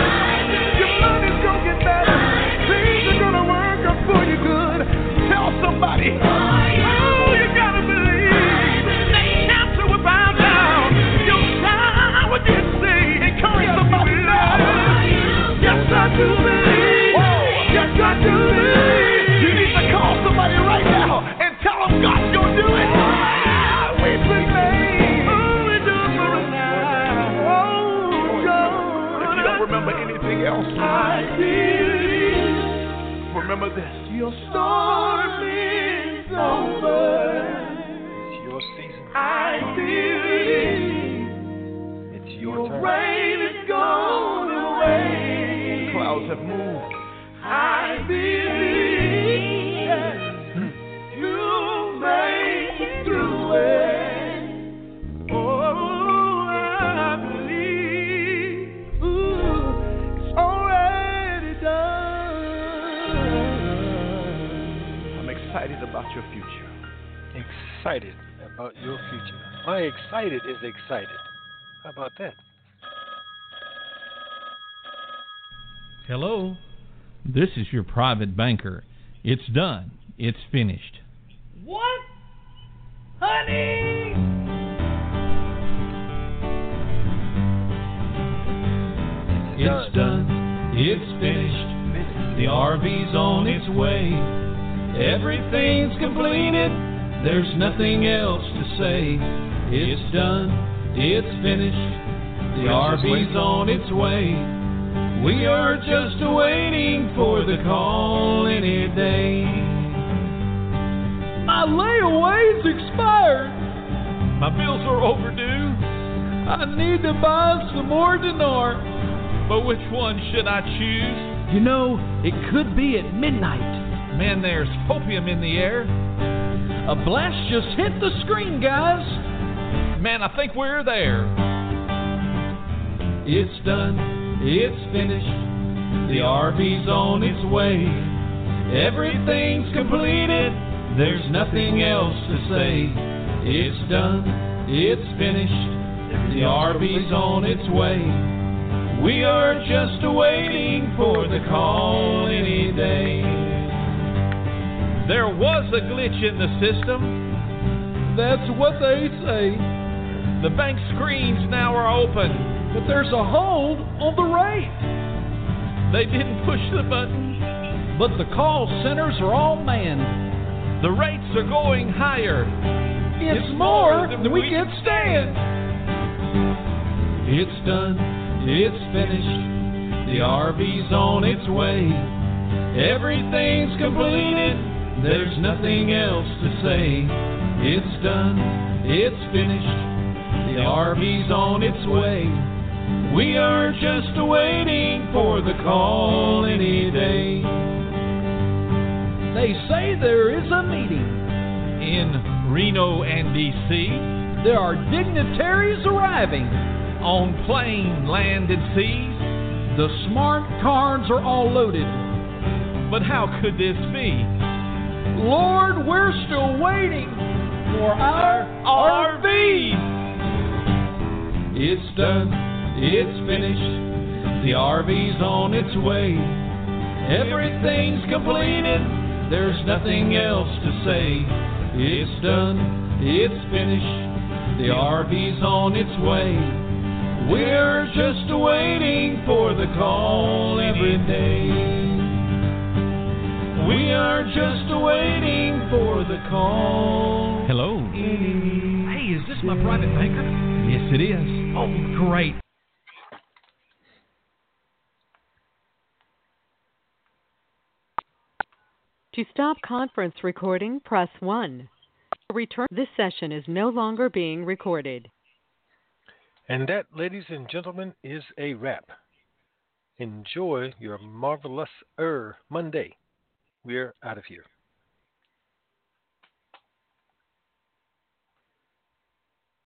Somebody, oh, you gotta believe that cancer will bow down. Your child will get saved. Encourage somebody now. Yes, I do believe. Yes, I do believe. You need to call somebody right now and tell them God's gonna do it. We believe. Oh, we do it for us now. Oh, God. If you don't remember anything else, I believe. Remember this. Your storm is over. It's your season. I believe. It's your, your turn. Rain is gone away. The clouds have moved. I believe you'll make it through it. Oh, I believe. Ooh, it's already done. excited about your future. Excited about your future. My excited is excited. How about that? Hello, this is your private banker. It's done. It's finished. What? Honey! It's done. It's finished. The R V's on its way. Everything's completed. There's nothing else to say. It's done. It's finished. The R V's on its way. We are just waiting for the call any day. My layaway's expired. My bills are overdue. I need to buy some more dinar. But which one should I choose? You know, it could be at midnight. Man, there's hopium in the air. A blast just hit the screen, guys. Man, I think we're there. It's done. It's finished. The R V's on its way. Everything's completed. There's nothing else to say. It's done. It's finished. The R V's on its way. We are just waiting for the call any day. There was a glitch in the system. That's what they say. The bank screens now are open, but there's a hold on the rate. They didn't push the button, but the call centers are all manned. The rates are going higher. It's, it's more than, than we can stand. It's done. It's finished. The R V's on its way. Everything's completed. There's nothing else to say. It's done. It's finished. The R V's on its way. We are just waiting for the call any day. They say there is a meeting in Reno and D C There are dignitaries arriving on plain, land, and seas. The smart cards are all loaded. But how could this be? Lord, we're still waiting for our R Vs. It's done. It's finished. The R V's on its way. Everything's completed. There's nothing else to say. It's done. It's finished. The R V's on its way. We're just waiting for the call every day. We are just waiting for the call. Hello. Hey, is this my private banker? Yes, it is. Oh, great. To stop conference recording, press one. To return, this session is no longer being recorded. And that, ladies and gentlemen, is a wrap. Enjoy your marvelous er Monday. We're out of here.